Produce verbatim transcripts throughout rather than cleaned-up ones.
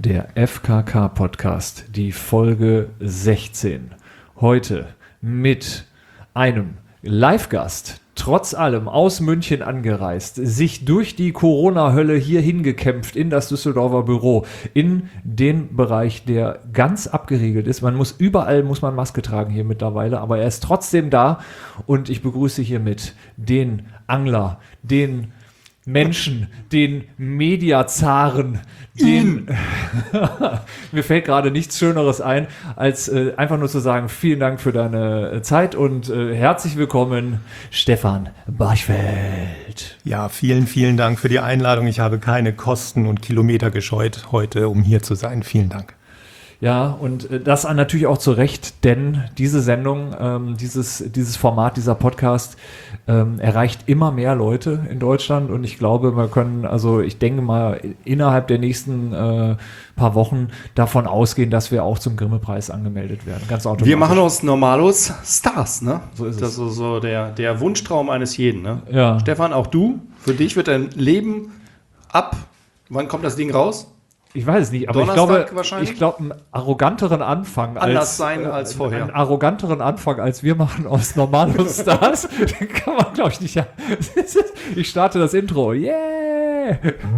Der F K K-Podcast, die Folge sechzehn. Heute mit einem Live-Gast, trotz allem aus München angereist, sich durch die Corona-Hölle hier hingekämpft in das Düsseldorfer Büro, in den Bereich, der ganz abgeriegelt ist. Man muss überall muss man Maske tragen hier mittlerweile, aber er ist trotzdem da und ich begrüße hiermit den Angler, den Menschen, den Mediazaren, den mir fällt gerade nichts Schöneres ein, als äh, einfach nur zu sagen, vielen Dank für deine Zeit und äh, herzlich willkommen, Stefan Barchfeld. Ja, vielen, vielen Dank für die Einladung. Ich habe keine Kosten und Kilometer gescheut heute, um hier zu sein. Vielen Dank. Ja, und äh, das natürlich auch zu Recht, denn diese Sendung, ähm, dieses, dieses Format, dieser Podcast ähm, erreicht immer mehr Leute in Deutschland und ich glaube, wir können, also ich denke mal, innerhalb der nächsten äh, paar Wochen davon ausgehen, dass wir auch zum Grimme-Preis angemeldet werden. Ganz automatisch. Wir machen aus Normalos Stars, ne? So ist es. Das ist so der, der Wunschtraum eines jeden, ne? Ja. Stefan, auch du, für dich wird dein Leben ab, wann kommt das Ding raus? Ich weiß es nicht, aber ich glaube, ich glaube, einen arroganteren Anfang Anders als, sein als vorher. Einen arroganteren Anfang als wir machen aus Normalos Stars, den kann man, glaube ich, nicht. Ja. Ich starte das Intro. Yeah!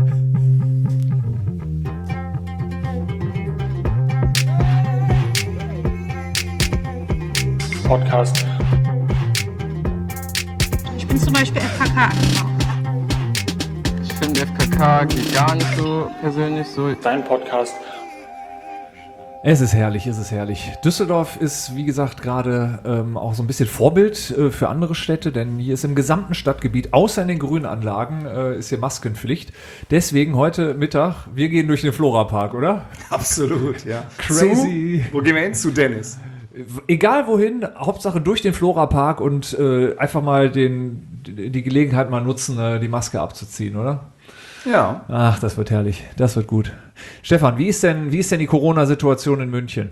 Podcast. Ich bin zum Beispiel F K K-Anbau. Ich finde F K K geht gar nicht so persönlich so. Dein Podcast. Es ist herrlich, es ist herrlich. Düsseldorf ist, wie gesagt, gerade ähm, auch so ein bisschen Vorbild äh, für andere Städte, denn hier ist im gesamten Stadtgebiet, außer in den Grünanlagen, äh, ist hier Maskenpflicht. Deswegen heute Mittag, wir gehen durch den Florapark, oder? Absolut, ja. Crazy. Zu, wo gehen wir hin? Zu Dennis. Egal wohin, Hauptsache durch den Florapark und äh, einfach mal den, die Gelegenheit mal nutzen, äh, die Maske abzuziehen, oder? Ja. Ach, das wird herrlich. Das wird gut. Stefan, wie ist denn, wie ist denn die Corona-Situation in München?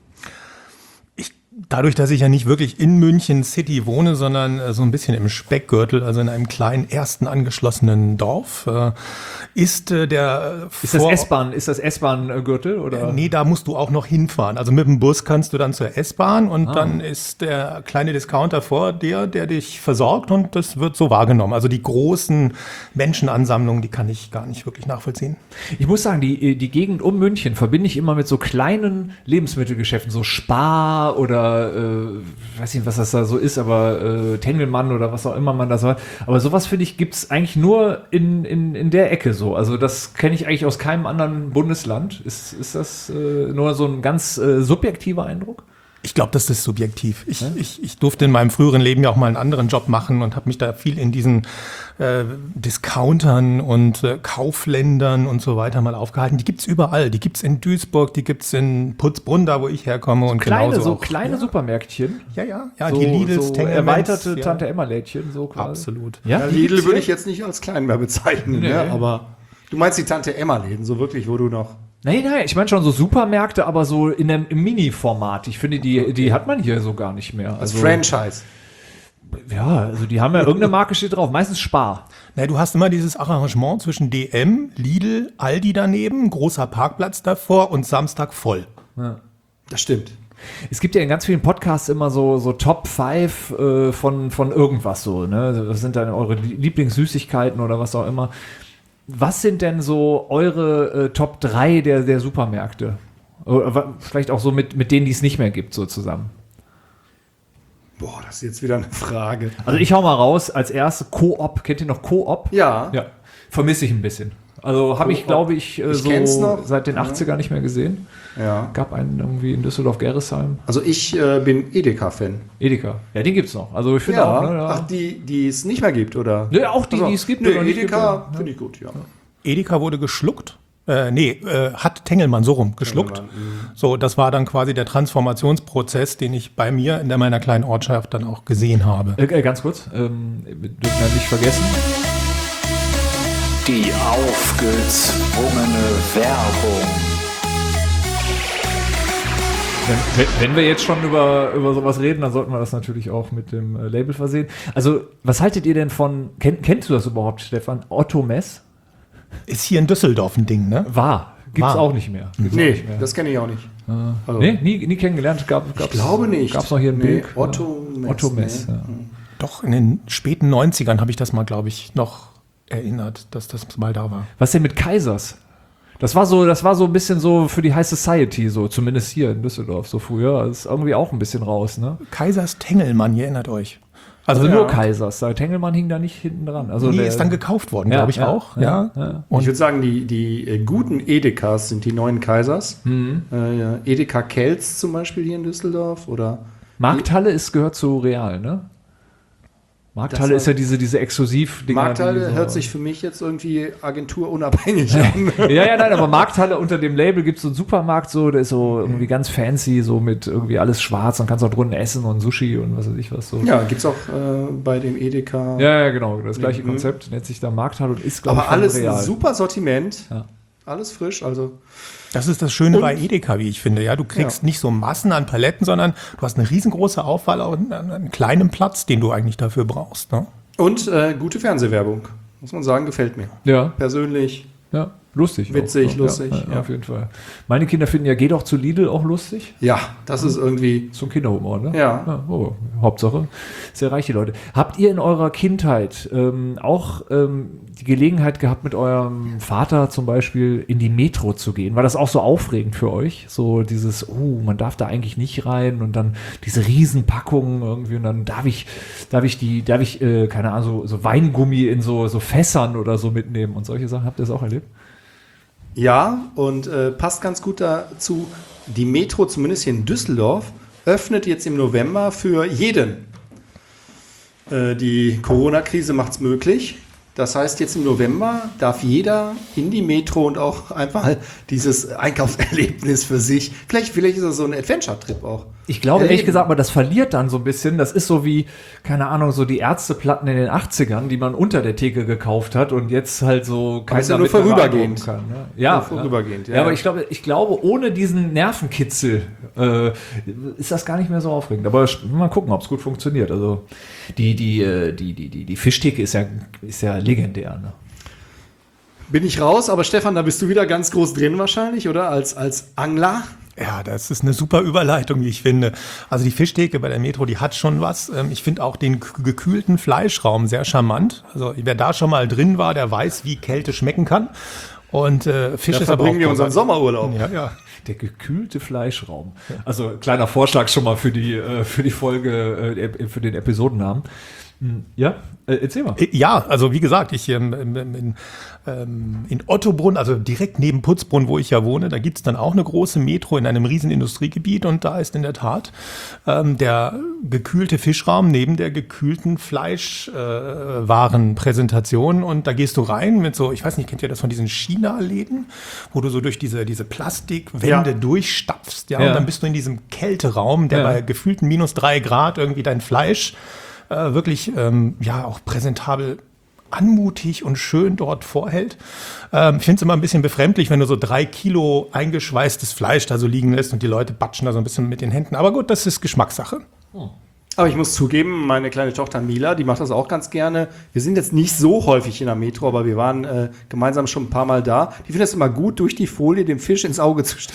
Dadurch, dass ich ja nicht wirklich in München City wohne, sondern äh, so ein bisschen im Speckgürtel, also in einem kleinen ersten angeschlossenen Dorf, äh, ist äh, der Ist das S-Bahn, ist das S-Bahn-Gürtel oder? Äh, nee, da musst du auch noch hinfahren. Also mit dem Bus kannst du dann zur S-Bahn und Ah. dann ist der kleine Discounter vor dir, der dich versorgt und das wird so wahrgenommen. Also die großen Menschenansammlungen, die kann ich gar nicht wirklich nachvollziehen. Ich muss sagen, die, die Gegend um München verbinde ich immer mit so kleinen Lebensmittelgeschäften, so Spar oder äh, weiß nicht, was das da so ist, aber äh, Tengelmann oder was auch immer man das war. Aber sowas, finde ich, gibt es eigentlich nur in, in, in der Ecke so. Also das kenne ich eigentlich aus keinem anderen Bundesland. Ist, ist das äh, nur so ein ganz äh, subjektiver Eindruck? Ich glaube, das ist subjektiv. Ich, Ja? ich, ich durfte in meinem früheren Leben ja auch mal einen anderen Job machen und habe mich da viel in diesen äh, Discountern und äh, Kaufländern und so weiter mal aufgehalten. Die gibt's überall. Die gibt's in Duisburg, die gibt's in Putzbrunn, da wo ich herkomme. Und Kleine, genauso so auch, kleine ja. Supermärktchen. Ja, ja, ja, so, die Lidls, so Tengelmanns, erweiterte ja. Tante-Emma-Lädchen, so quasi. Absolut. Ja, Ja, die Lidl gibt's würde hier? ich jetzt nicht als klein mehr bezeichnen, Nee. ne? Aber du meinst die Tante-Emma-Läden, so wirklich, wo du noch... Nein, nein, ich meine schon so Supermärkte, aber so in einem im Mini-Format. Ich finde, die, die hat man hier so gar nicht mehr. Als Also, Franchise. ja, also die haben ja irgendeine Marke steht drauf, meistens Spar. Na, du hast immer dieses Arrangement zwischen D M, Lidl, Aldi daneben, großer Parkplatz davor und Samstag voll. Das stimmt. Es gibt ja in ganz vielen Podcasts immer so, so Top fünf äh, von, von irgendwas so, ne? Was sind dann eure Lieblingssüßigkeiten oder was auch immer? Was sind denn so eure äh, Top drei der, der Supermärkte? Oder vielleicht auch so mit, mit denen, die es nicht mehr gibt, so zusammen. Boah, das ist jetzt wieder eine Frage. Also ich hau mal raus, als erste Coop. Kennt ihr noch Coop? Ja. Ja. Vermisse ich ein bisschen. Also habe ich, Coop. glaube ich, äh, Ich so kenn's noch. seit den Ja. achtziger nicht mehr gesehen. Ja. Gab einen irgendwie in Düsseldorf-Gerresheim. Also ich äh, bin Edeka-Fan. Edeka. Ja, den gibt's noch. Also ich finde Ja. auch, ne? Ja. Ach, die, die es nicht mehr gibt, oder? Ja, auch die, Also, die es gibt. Nee, oder nicht Edeka gibt. finde ich gut, ja. Edeka wurde geschluckt. Äh, nee, äh, hat Tengelmann so rum geschluckt. So, das war dann quasi der Transformationsprozess, den ich bei mir in der, meiner kleinen Ortschaft dann auch gesehen habe. Äh, ganz kurz, ähm, wir dürfen ja nicht vergessen. Die aufgezwungene Werbung. Wenn, wenn, wenn wir jetzt schon über, über sowas reden, dann sollten wir das natürlich auch mit dem äh, Label versehen. Also, was haltet ihr denn von, kenn, kennst du das überhaupt, Stefan? Otto Mess? Ist hier in Düsseldorf ein Ding, ne? War. Gibt's War. auch nicht mehr. Gibt's auch Nee, nicht mehr. das kenne ich auch nicht. Also, Nee, nie, nie kennengelernt. Gab, ich glaube nicht. Gab es noch hier in Nee, Bilk? Otto ja. Mess, Otto Mess, nee. ja. Doch, in den späten neunzigern habe ich das mal, glaube ich, noch erinnert, dass das mal da war. Was denn mit Kaisers? Das war so, das war so ein bisschen so für die High Society, so zumindest hier in Düsseldorf so früher. Das ist irgendwie auch ein bisschen raus, ne? Kaisers Tengelmann, ihr erinnert euch. Also Ja. nur Kaisers. Der Tengelmann hing da nicht hinten dran. Also Die der, ist dann gekauft worden, Ja, glaube ich ja, auch. ja, Ja, ja. Ich würde sagen, die, die äh, guten Edekas sind die neuen Kaisers. Äh, ja. Edeka Kelz zum Beispiel hier in Düsseldorf oder Markthalle ist, gehört zu Real, ne? Markthalle Das ist ja diese, diese Exklusiv-Dinger. Markthalle die so- hört sich für mich jetzt irgendwie agenturunabhängig an. Ja, ja, nein, aber Markthalle unter dem Label gibt es so einen Supermarkt, so, der ist so irgendwie ganz fancy, so mit irgendwie alles schwarz, dann kannst du auch drinnen essen und Sushi und was weiß ich was so. Ja, gibt es auch äh, bei dem Edeka. Ja, ja, genau. Das gleiche Mhm. Konzept nennt sich da Markthalle und ist, glaube ich, Aber von alles Real. ein super Sortiment. Ja. Alles frisch, also. Das ist das Schöne Und- bei Edeka, wie ich finde. Ja, du kriegst Ja. nicht so Massen an Paletten, sondern du hast eine riesengroße Auswahl an, an einem kleinen Platz, den du eigentlich dafür brauchst. Ne? Und äh, gute Fernsehwerbung. Muss man sagen, gefällt mir. Ja, Persönlich. ja, lustig. Witzig, auch. lustig, Ja, ja, ja. auf jeden Fall. Meine Kinder finden ja, geh doch zu Lidl auch lustig. Ja, das ist irgendwie. So ein Kinderhumor, ne? Ja. oh, Hauptsache, sehr reich die Leute. Habt ihr in eurer Kindheit ähm, auch ähm, die Gelegenheit gehabt, mit eurem Vater zum Beispiel in die Metro zu gehen? War das auch so aufregend für euch? So dieses, oh, man darf da eigentlich nicht rein und dann diese Riesenpackungen irgendwie und dann darf ich, darf ich die, darf ich, äh, keine Ahnung, so, so Weingummi in so, so Fässern oder so mitnehmen und solche Sachen. Habt ihr das auch erlebt? Ja, und äh, passt ganz gut dazu. Die Metro, zumindest hier in Düsseldorf, öffnet jetzt im November für jeden. Äh, die Corona-Krise macht es möglich. Das heißt, jetzt im November darf jeder in die Metro und auch einfach dieses Einkaufserlebnis für sich. Vielleicht, vielleicht ist das so ein Adventure-Trip auch. Ich glaube, ehrlich Erleben. gesagt, aber das verliert dann so ein bisschen. Das ist so wie, keine Ahnung, so die Ärzteplatten in den achtzigern, die man unter der Theke gekauft hat und jetzt halt so keiner ist ja nur damit mehr vorübergehend. beeindrucken kann. Ne? Ja, Nur vorübergehend, ja. ja. ja, aber ich glaube, ich glaube, ohne diesen Nervenkitzel äh, ist das gar nicht mehr so aufregend. Aber mal gucken, ob es gut funktioniert. Also die, die, äh, die, die, die, die Fischtheke ist ja, ist ja legendär. Ne? Bin ich raus, aber Stefan, da bist du wieder ganz groß drin wahrscheinlich, oder? Als, als Angler. Ja, das ist eine super Überleitung, wie ich finde. Also die Fischtheke bei der Metro, die hat schon was. Ähm, Ich finde auch den k- gekühlten Fleischraum sehr charmant. Also wer da schon mal drin war, der weiß, wie Kälte schmecken kann. Und äh, Fisch Da ist aber auch verbringen wir unseren großartig. Sommerurlaub. Ja, ja. Der gekühlte Fleischraum. Also kleiner Vorschlag schon mal für die, äh, für die Folge, äh, für den Episodennamen. Hm, Ja, äh, erzähl mal. Ja, also wie gesagt, ich ähm, in, in, ähm, in Ottobrunn, also direkt neben Putzbrunn, wo ich ja wohne, da gibt's dann auch eine große Metro in einem riesen Industriegebiet und da ist in der Tat ähm, der gekühlte Fischraum neben der gekühlten Fleischwarenpräsentation äh, Warenpräsentation. Und da gehst du rein mit so, ich weiß nicht, kennt ihr das von diesen China-Läden, wo du so durch diese, diese Plastikwände Ja. durchstapfst, ja, Ja. und dann bist du in diesem Kälteraum, der Ja. bei gefühlten minus drei Grad irgendwie dein Fleisch äh, wirklich ähm, ja auch präsentabel anmutig und schön dort vorhält. Ähm, ich finde es immer ein bisschen befremdlich, wenn du so drei Kilo eingeschweißtes Fleisch da so liegen lässt und die Leute batschen da so ein bisschen mit den Händen. Aber gut, das ist Geschmackssache. Aber ich muss zugeben, meine kleine Tochter Mila, die macht das auch ganz gerne. Wir sind jetzt nicht so häufig in der Metro, aber wir waren äh, gemeinsam schon ein paar Mal da. Die findet es immer gut, durch die Folie dem Fisch ins Auge zu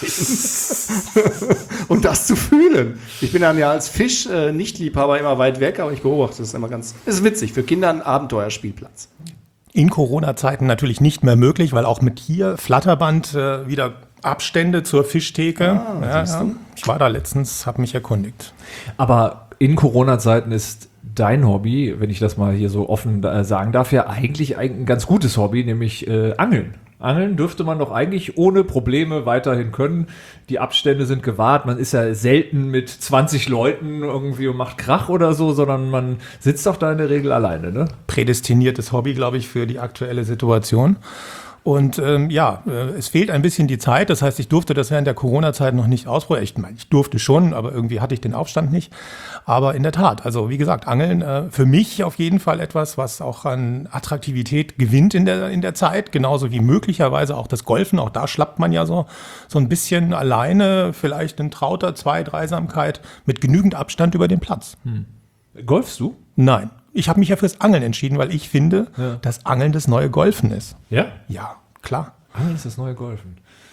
stechen und das zu fühlen. Ich bin dann ja als Fisch-Nicht-Liebhaber immer weit weg, aber ich beobachte das immer ganz. Es ist witzig, für Kinder ein Abenteuerspielplatz. In Corona-Zeiten natürlich nicht mehr möglich, weil auch mit hier Flatterband äh, wieder Abstände zur Fischtheke. Ah, ja, siehst ja. du. Ich war da letztens, habe mich erkundigt. Aber in Corona-Zeiten ist dein Hobby, wenn ich das mal hier so offen äh, sagen darf, ja eigentlich ein ganz gutes Hobby, nämlich äh, Angeln. Angeln dürfte man doch eigentlich ohne Probleme weiterhin können. Die Abstände sind gewahrt. Man ist ja selten mit zwanzig Leuten irgendwie und macht Krach oder so, sondern man sitzt doch da in der Regel alleine, ne? Prädestiniertes Hobby, glaube ich, für die aktuelle Situation. Und ähm, ja, äh, es fehlt ein bisschen die Zeit. Das heißt, ich durfte das während der Corona-Zeit noch nicht ausprobieren. Ich meine, ich durfte schon, aber irgendwie hatte ich den Aufstand nicht. Aber in der Tat, also wie gesagt, Angeln äh, für mich auf jeden Fall etwas, was auch an Attraktivität gewinnt in der, in der Zeit. Genauso wie möglicherweise auch das Golfen. Auch da schlappt man ja so, so ein bisschen alleine, vielleicht in trauter Zwei-, Dreisamkeit mit genügend Abstand über den Platz. Golfst du? Nein, ich habe mich ja fürs Angeln entschieden, weil ich finde, Ja. dass Angeln das neue Golfen ist. Ja. Ja, klar. Angeln ist das neue Golfen.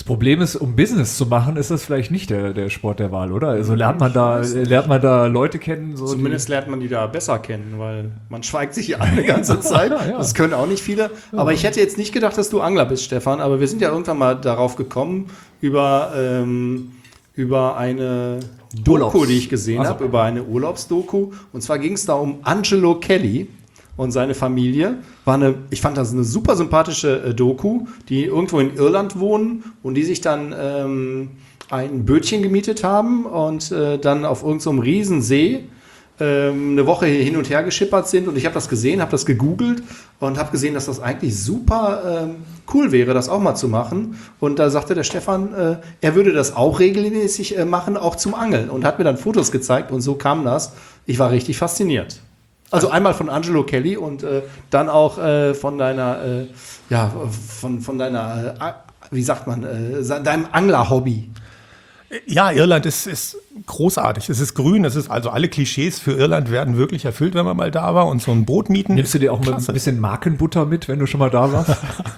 Das Problem ist, um Business zu machen, ist das vielleicht nicht der, der Sport der Wahl, oder? Also lernt man da, lernt man da Leute kennen? So Zumindest lernt man die da besser kennen, weil man schweigt sich ja eine ganze Zeit. Ja. Das können auch nicht viele. Aber ich hätte jetzt nicht gedacht, dass du Angler bist, Stefan. Aber wir sind ja irgendwann mal darauf gekommen, über, ähm, über eine Doku, Urlaubs. die ich gesehen Also. habe, über eine Urlaubsdoku. Und zwar ging es da um Angelo Kelly und seine Familie. War eine, ich fand das eine super sympathische äh, Doku, die irgendwo in Irland wohnen und die sich dann ähm, ein Bötchen gemietet haben und äh, dann auf irgendeinem so Riesensee ähm, eine Woche hin und her geschippert sind. Und ich habe das gesehen, habe das gegoogelt und habe gesehen, dass das eigentlich super ähm, cool wäre, das auch mal zu machen. Und da sagte der Stefan, äh, er würde das auch regelmäßig äh, machen, auch zum Angeln. Und hat mir dann Fotos gezeigt und so kam das. Ich war richtig fasziniert. Also einmal von Angelo Kelly und äh, dann auch äh, von deiner, äh, ja, von, von deiner, äh, wie sagt man, äh, deinem Angler-Hobby. Ja, Irland ist, ist großartig. Es ist grün, es ist also alle Klischees für Irland werden wirklich erfüllt, wenn man mal da war und so ein Boot mieten. Nimmst du dir auch mal Klasse. ein bisschen Markenbutter mit, wenn du schon mal da warst?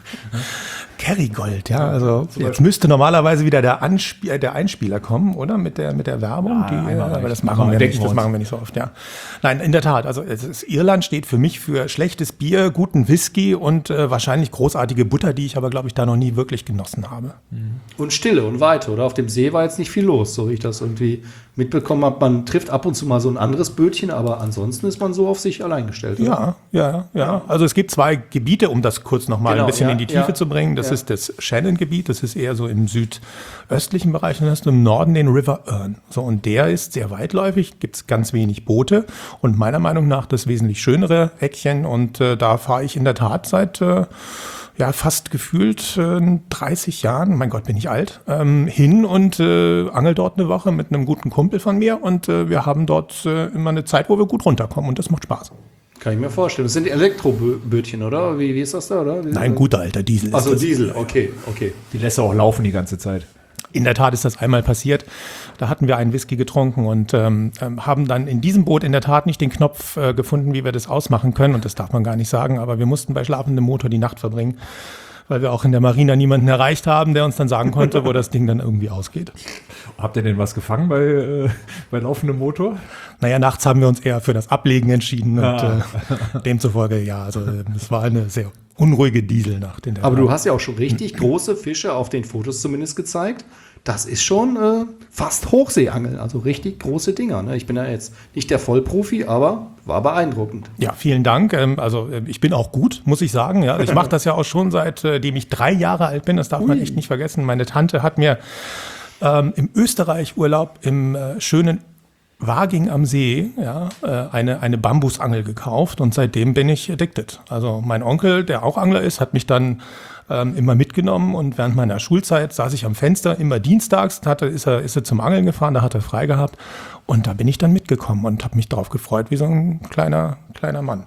Kerrygold, ja. Also jetzt müsste normalerweise wieder der, Anspie- der Einspieler kommen, oder? Mit der, mit der Werbung. Ja, die, einmal ja, reicht. aber das Einmal machen wir denken nicht. wir Das uns. machen wir nicht so oft, ja. Nein, in der Tat. Also es ist, Irland steht für mich für schlechtes Bier, guten Whisky und äh, wahrscheinlich großartige Butter, die ich aber, glaube ich, da noch nie wirklich genossen habe. Und Stille und Weite, oder? Auf dem See war jetzt nicht viel los, so wie ich das irgendwie mitbekommen habe. Man trifft ab und zu mal so ein anderes Bötchen, aber ansonsten ist man so auf sich allein gestellt. Oder? Ja, ja, ja. Also es gibt zwei Gebiete, um das kurz noch mal Genau, ein bisschen ja, in die Tiefe ja, zu bringen. Das ja. ist das Shannon-Gebiet, das ist eher so im südöstlichen Bereich. Und dann hast du im Norden den River Erne. So, und der ist sehr weitläufig, gibt es ganz wenig Boote. Und meiner Meinung nach das wesentlich schönere Eckchen. Und äh, da fahre ich in der Tat seit äh, ja, fast gefühlt äh, dreißig Jahren, mein Gott, bin ich alt, ähm, hin und äh, angel dort eine Woche mit einem guten Kumpel von mir. Und äh, wir haben dort äh, immer eine Zeit, wo wir gut runterkommen. Und das macht Spaß. Kann ich mir vorstellen. Das sind Elektrobötchen, oder? Wie, wie ist das da, oder? Wie Nein, guter alter Diesel ist Also das. Diesel, okay, okay. Die lässt er auch laufen die ganze Zeit. In der Tat ist das einmal passiert. Da hatten wir einen Whisky getrunken und ähm, ähm, haben dann in diesem Boot in der Tat nicht den Knopf äh, gefunden, wie wir das ausmachen können. Und das darf man gar nicht sagen, aber wir mussten bei schlafendem Motor die Nacht verbringen, weil wir auch in der Marina niemanden erreicht haben, der uns dann sagen konnte, wo das Ding dann irgendwie ausgeht. Habt ihr denn was gefangen bei, äh, bei laufendem Motor? Naja, nachts haben wir uns eher für das Ablegen entschieden und Ah. äh, demzufolge, ja, also äh, es war eine sehr unruhige Dieselnacht in der Aber Tat. du hast ja auch schon richtig große Fische auf den Fotos zumindest gezeigt. Das ist schon äh, fast Hochseeangeln, also richtig große Dinger. Ne? Ich bin ja jetzt nicht der Vollprofi, aber war beeindruckend. Ja, vielen Dank. Ähm, Also äh, ich bin auch gut, muss ich sagen. Ja, ich mache das ja auch schon seitdem ich drei Jahre alt bin. Das darf man echt nicht vergessen. Meine Tante hat mir ähm, im Österreich Urlaub im äh, schönen Waging am See ja, äh, eine, eine Bambusangel gekauft und seitdem bin ich addicted. Also mein Onkel, der auch Angler ist, hat mich dann ähm, immer mitgenommen und während meiner Schulzeit saß ich am Fenster, immer dienstags, hatte, ist, er, ist er zum Angeln gefahren, da hat er frei gehabt und da bin ich dann mitgekommen und habe mich drauf gefreut wie so ein kleiner, kleiner Mann.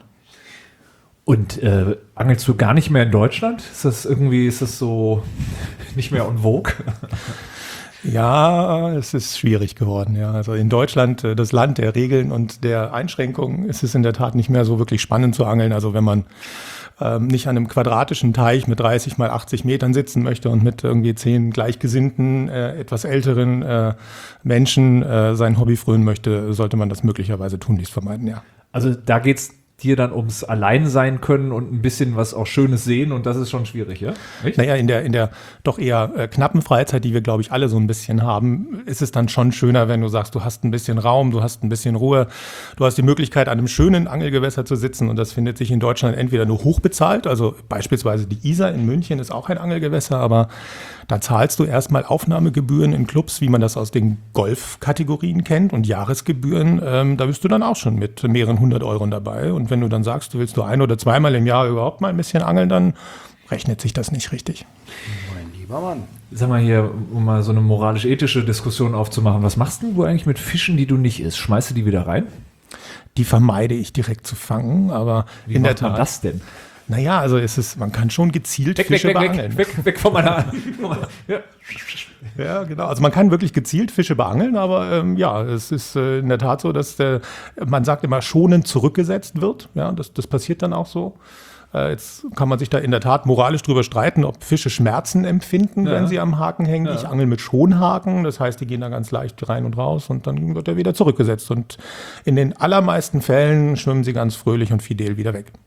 Und äh, angelst du gar nicht mehr in Deutschland? Ist das irgendwie, ist das so nicht mehr en vogue? Ja, es ist schwierig geworden. Ja, also in Deutschland, äh, das Land der Regeln und der Einschränkungen, ist es in der Tat nicht mehr so wirklich spannend zu angeln. Also wenn man ähm, nicht an einem quadratischen Teich mit dreißig mal achtzig Metern sitzen möchte und mit irgendwie zehn gleichgesinnten, äh, etwas älteren äh, Menschen äh, sein Hobby frönen möchte, sollte man das möglicherweise tunlichst vermeiden. Ja. Also da geht's dir dann ums Alleinsein können und ein bisschen was auch Schönes sehen und das ist schon schwierig, ja? Echt? Naja, in der, in der doch eher äh, knappen Freizeit, die wir, glaube ich, alle so ein bisschen haben, ist es dann schon schöner, wenn du sagst, du hast ein bisschen Raum, du hast ein bisschen Ruhe, du hast die Möglichkeit, an einem schönen Angelgewässer zu sitzen und das findet sich in Deutschland entweder nur hochbezahlt, also beispielsweise die Isar in München ist auch ein Angelgewässer, aber da zahlst du erstmal Aufnahmegebühren in Clubs, wie man das aus den Golfkategorien kennt und Jahresgebühren, ähm, da bist du dann auch schon mit mehreren hundert Euro dabei und wenn du dann sagst, du willst nur ein- oder zweimal im Jahr überhaupt mal ein bisschen angeln, dann rechnet sich das nicht richtig. Mein lieber Mann. Sag mal hier, um mal so eine moralisch-ethische Diskussion aufzumachen, was machst denn du eigentlich mit Fischen, die du nicht isst? Schmeißt du die wieder rein? Die vermeide ich direkt zu fangen, aber Wie in der macht man Tat. das denn? Naja, also ist es, man kann schon gezielt Weg, weg, Fische weg, beangeln. weg, weg, weg von meiner... von meiner- ja. Ja, genau. Also man kann wirklich gezielt Fische beangeln, aber ähm, ja, es ist äh, in der Tat so, dass der, man sagt immer schonend zurückgesetzt wird. Ja, das, das passiert dann auch so. Äh, jetzt kann man sich da in der Tat moralisch drüber streiten, ob Fische Schmerzen empfinden, Ja. wenn sie am Haken hängen. Ja. Ich angel mit Schonhaken, das heißt, die gehen da ganz leicht rein und raus und dann wird er wieder zurückgesetzt. Und in den allermeisten Fällen schwimmen sie ganz fröhlich und fidel wieder weg.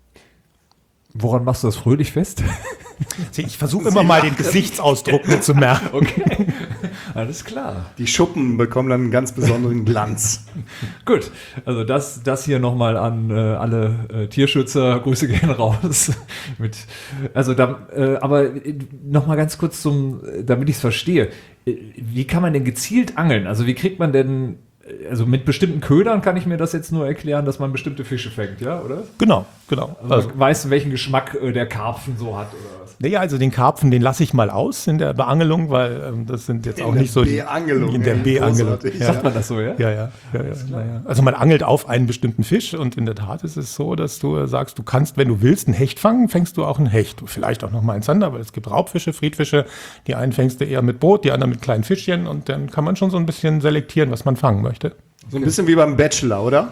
Woran machst du das fröhlich fest? Ich versuche immer mal den Gesichtsausdruck mit zu merken. Okay, alles klar. Die Schuppen bekommen dann einen ganz besonderen Glanz. Gut, also das, das hier nochmal an äh, alle äh, Tierschützer, Grüße gehen raus. Mit, also da, äh, aber nochmal ganz kurz zum, damit ich es verstehe, Äh, wie kann man denn gezielt angeln? Also wie kriegt man denn, also mit bestimmten Ködern kann ich mir das jetzt nur erklären, dass man bestimmte Fische fängt, ja, oder? Genau, genau. Also, Also, man weiß, welchen Geschmack äh, der Karpfen so hat, oder was? naja, also den Karpfen, den lasse ich mal aus in der Beangelung, weil ähm, das sind jetzt In auch der nicht so die- Beangelung, in der ey, Beangelung. großartig. Ja. Sagt man das so, ja? Ja, ja, ja, ja, ja, ja. Also man angelt auf einen bestimmten Fisch und in der Tat ist es so, dass du sagst, du kannst, wenn du willst, einen Hecht fangen, fängst du auch einen Hecht. Vielleicht auch noch mal einen Zander, aber es gibt Raubfische, Friedfische. Die einen fängst du eher mit Boot, die anderen mit kleinen Fischchen und dann kann man schon so ein bisschen selektieren, was man fangen möchte. So ein bisschen wie beim Bachelor, oder?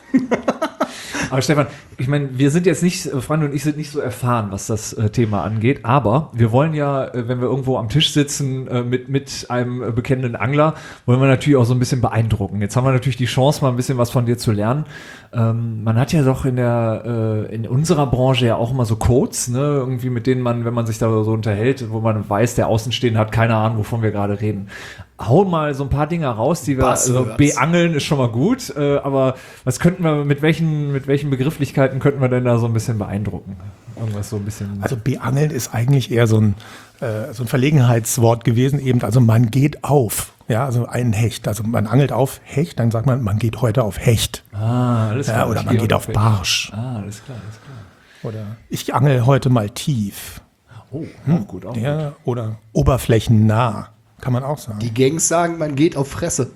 Aber Stefan, ich meine, wir sind jetzt nicht, äh, Freunde und ich sind nicht so erfahren, was das äh, Thema angeht, aber wir wollen ja, äh, wenn wir irgendwo am Tisch sitzen äh, mit, mit einem äh, bekennenden Angler, wollen wir natürlich auch so ein bisschen beeindrucken. Jetzt haben wir natürlich die Chance, mal ein bisschen was von dir zu lernen. Ähm, man hat ja doch in der, äh, in unserer Branche ja auch immer so Codes, ne, irgendwie mit denen man, wenn man sich da so unterhält, wo man weiß, der Außenstehende hat keine Ahnung, wovon wir gerade reden. Hau mal so ein paar Dinge raus, die wir, also Buzzwords. beangeln ist schon mal gut, äh, aber was könnten wir, mit welchen, mit welchen Begrifflichkeiten könnten wir denn da so ein bisschen beeindrucken? Irgendwas so ein bisschen. Also beangeln ist eigentlich eher so ein, äh, so ein Verlegenheitswort gewesen, eben, also man geht auf. Ja, also ein Hecht. Also man angelt auf Hecht, dann sagt man, man geht heute auf Hecht. ah, alles Ja, klar. oder Ich man gehe geht auf Weg. Barsch. Ah, alles klar, alles klar. Oder ich angel heute mal tief. Oh, auch gut, auch gut. Ja, oder oberflächennah, kann man auch sagen. Die Gangs sagen, man geht auf Fresse.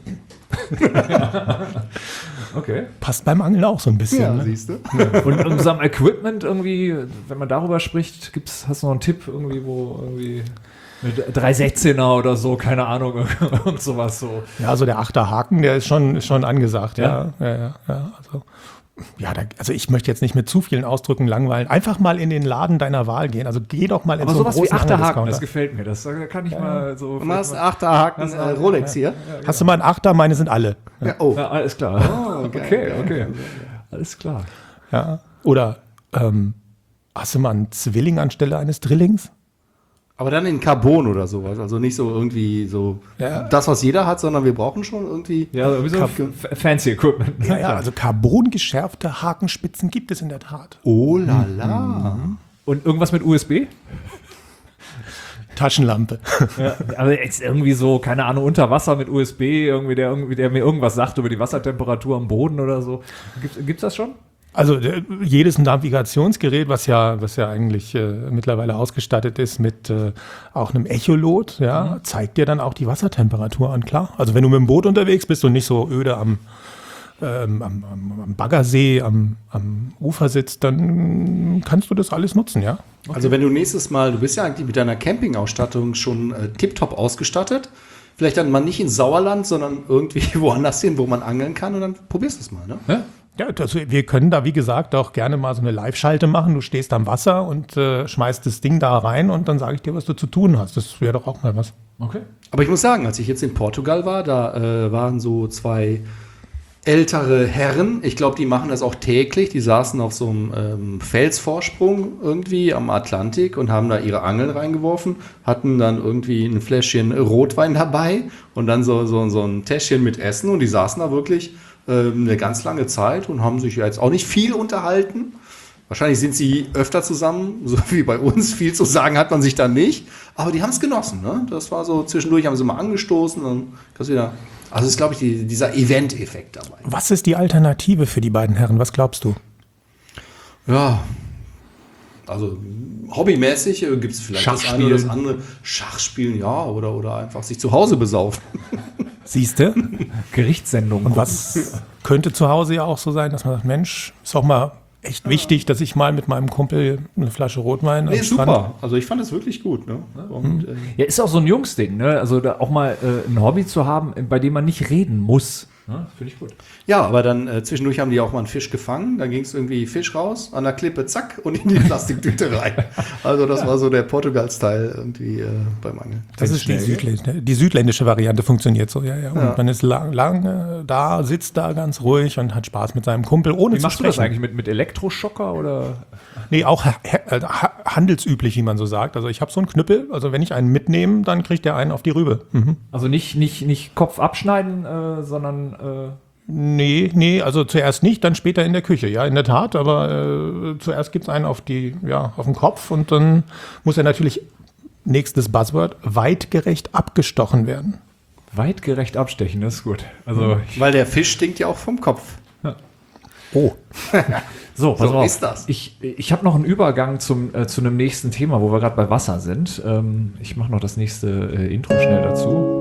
Okay. Passt beim Angeln auch so ein bisschen. Ja, ne? siehst du? Und in unserem Equipment irgendwie, wenn man darüber spricht, gibt's, hast du noch einen Tipp irgendwie, wo irgendwie eine drei sechzehner oder so, keine Ahnung, und sowas so. Ja, also der Achterhaken, der ist schon, ist schon angesagt. Ja? Ja, ja, ja. ja also, ja da, also ich möchte jetzt nicht mit zu vielen Ausdrücken langweilen. Einfach mal in den Laden deiner Wahl gehen. Also geh doch mal in Aber so einen sowas wie großen Achterhaken, Angeldiscounter. das gefällt mir. Das da kann ich mal so. Du machst Achterhaken äh, Rolex hier. Hast du mal einen Achter? Meine sind alle. Ja, oh. Ja, alles klar. okay, okay. Alles klar. Ja. Oder ähm, hast du mal einen Zwilling anstelle eines Drillings? Aber dann in Carbon oder sowas. Also nicht so irgendwie so Ja. das, was jeder hat, sondern wir brauchen schon irgendwie. Ja, sowieso f- fancy Equipment. Ja, ja, also carbongeschärfte Hakenspitzen gibt es in der Tat. Oh la la. Und irgendwas mit U S B? Taschenlampe. Ja, aber jetzt irgendwie so, keine Ahnung, unter Wasser mit U S B, irgendwie der, irgendwie, der mir irgendwas sagt über die Wassertemperatur am Boden oder so. Gibt, gibt's das schon? Also äh, jedes Navigationsgerät, was ja, was ja eigentlich äh, mittlerweile ausgestattet ist mit äh, auch einem Echolot, ja, Mhm. zeigt dir dann auch die Wassertemperatur an, klar. Also wenn du mit dem Boot unterwegs bist und nicht so öde am, ähm, am, am, am Baggersee, am, am Ufer sitzt, dann kannst du das alles nutzen, ja. Also wenn du nächstes Mal, du bist ja eigentlich mit deiner Campingausstattung schon äh, tiptop ausgestattet. Vielleicht dann mal nicht ins Sauerland, sondern irgendwie woanders hin, wo man angeln kann und dann probierst du es mal, ne? Ja? Ja, das, wir können da, wie gesagt, auch gerne mal so eine Live-Schalte machen. Du stehst am Wasser und äh, schmeißt das Ding da rein und dann sage ich dir, was du zu tun hast. Das wäre doch auch mal was. Okay. Aber ich muss sagen, als ich jetzt in Portugal war, da äh, waren so zwei ältere Herren. Ich glaube, die machen das auch täglich. Die saßen auf so einem ähm, Felsvorsprung irgendwie am Atlantik und haben da ihre Angeln reingeworfen, hatten dann irgendwie ein Fläschchen Rotwein dabei und dann so, so, so ein Täschchen mit Essen und die saßen da wirklich ähm, eine ganz lange Zeit und haben sich jetzt auch nicht viel unterhalten. Wahrscheinlich sind sie öfter zusammen, so wie bei uns. Viel zu sagen hat man sich dann nicht. Aber die haben es genossen. Ne? Das war so, zwischendurch haben sie mal angestoßen. Und das wieder. Also ist, glaube ich, die, dieser Event-Effekt dabei. Was ist die Alternative für die beiden Herren? Was glaubst du? Ja, also hobbymäßig äh, gibt es vielleicht das eine oder das Schachspielen. andere. Schachspielen, ja. Oder, oder einfach sich zu Hause besaufen. Siehst du? Gerichtssendung. Und was könnte zu Hause ja auch so sein, dass man sagt, Mensch, ist doch mal echt wichtig, dass ich mal mit meinem Kumpel eine Flasche Rotwein Nee, am Strand- super. Also ich fand es wirklich gut. Ne? Und, äh, Ja, ist auch so ein Jungsding, ne? Also da auch mal äh, ein Hobby zu haben, bei dem man nicht reden muss. Ja, finde ich gut. Ja, aber dann äh, zwischendurch haben die auch mal einen Fisch gefangen. Dann ging es irgendwie Fisch raus, an der Klippe, zack, und in die Plastiktüte rein. Also das war so der Portugal-Style irgendwie äh, beim Angeln. Das ist die, Südlä- die südländische Variante, funktioniert so, ja, ja. Und Ja. man ist lang, lang äh, da, sitzt da ganz ruhig und hat Spaß mit seinem Kumpel, ohne Wie zu machst du das sprechen. eigentlich mit, mit Elektroschocker oder? Nee, auch ha- ha- ha- handelsüblich, wie man so sagt. Also ich habe so einen Knüppel, also wenn ich einen mitnehme, dann kriegt der einen auf die Rübe. Mhm. Also nicht, nicht, nicht Kopf abschneiden, äh, sondern äh, Nee, nee, also zuerst nicht, dann später in der Küche, ja, in der Tat, aber äh, zuerst gibt's einen auf die, ja, auf den Kopf und dann muss er natürlich, nächstes Buzzword, weitgerecht abgestochen werden. weitgerecht abstechen, das ist gut. Also ich, Weil der Fisch stinkt ja auch vom Kopf. Oh. so, pass So auf. ist das. Ich, ich habe noch einen Übergang zum, äh, zu einem nächsten Thema, wo wir gerade bei Wasser sind. Ähm, ich mache noch das nächste äh, Intro schnell dazu.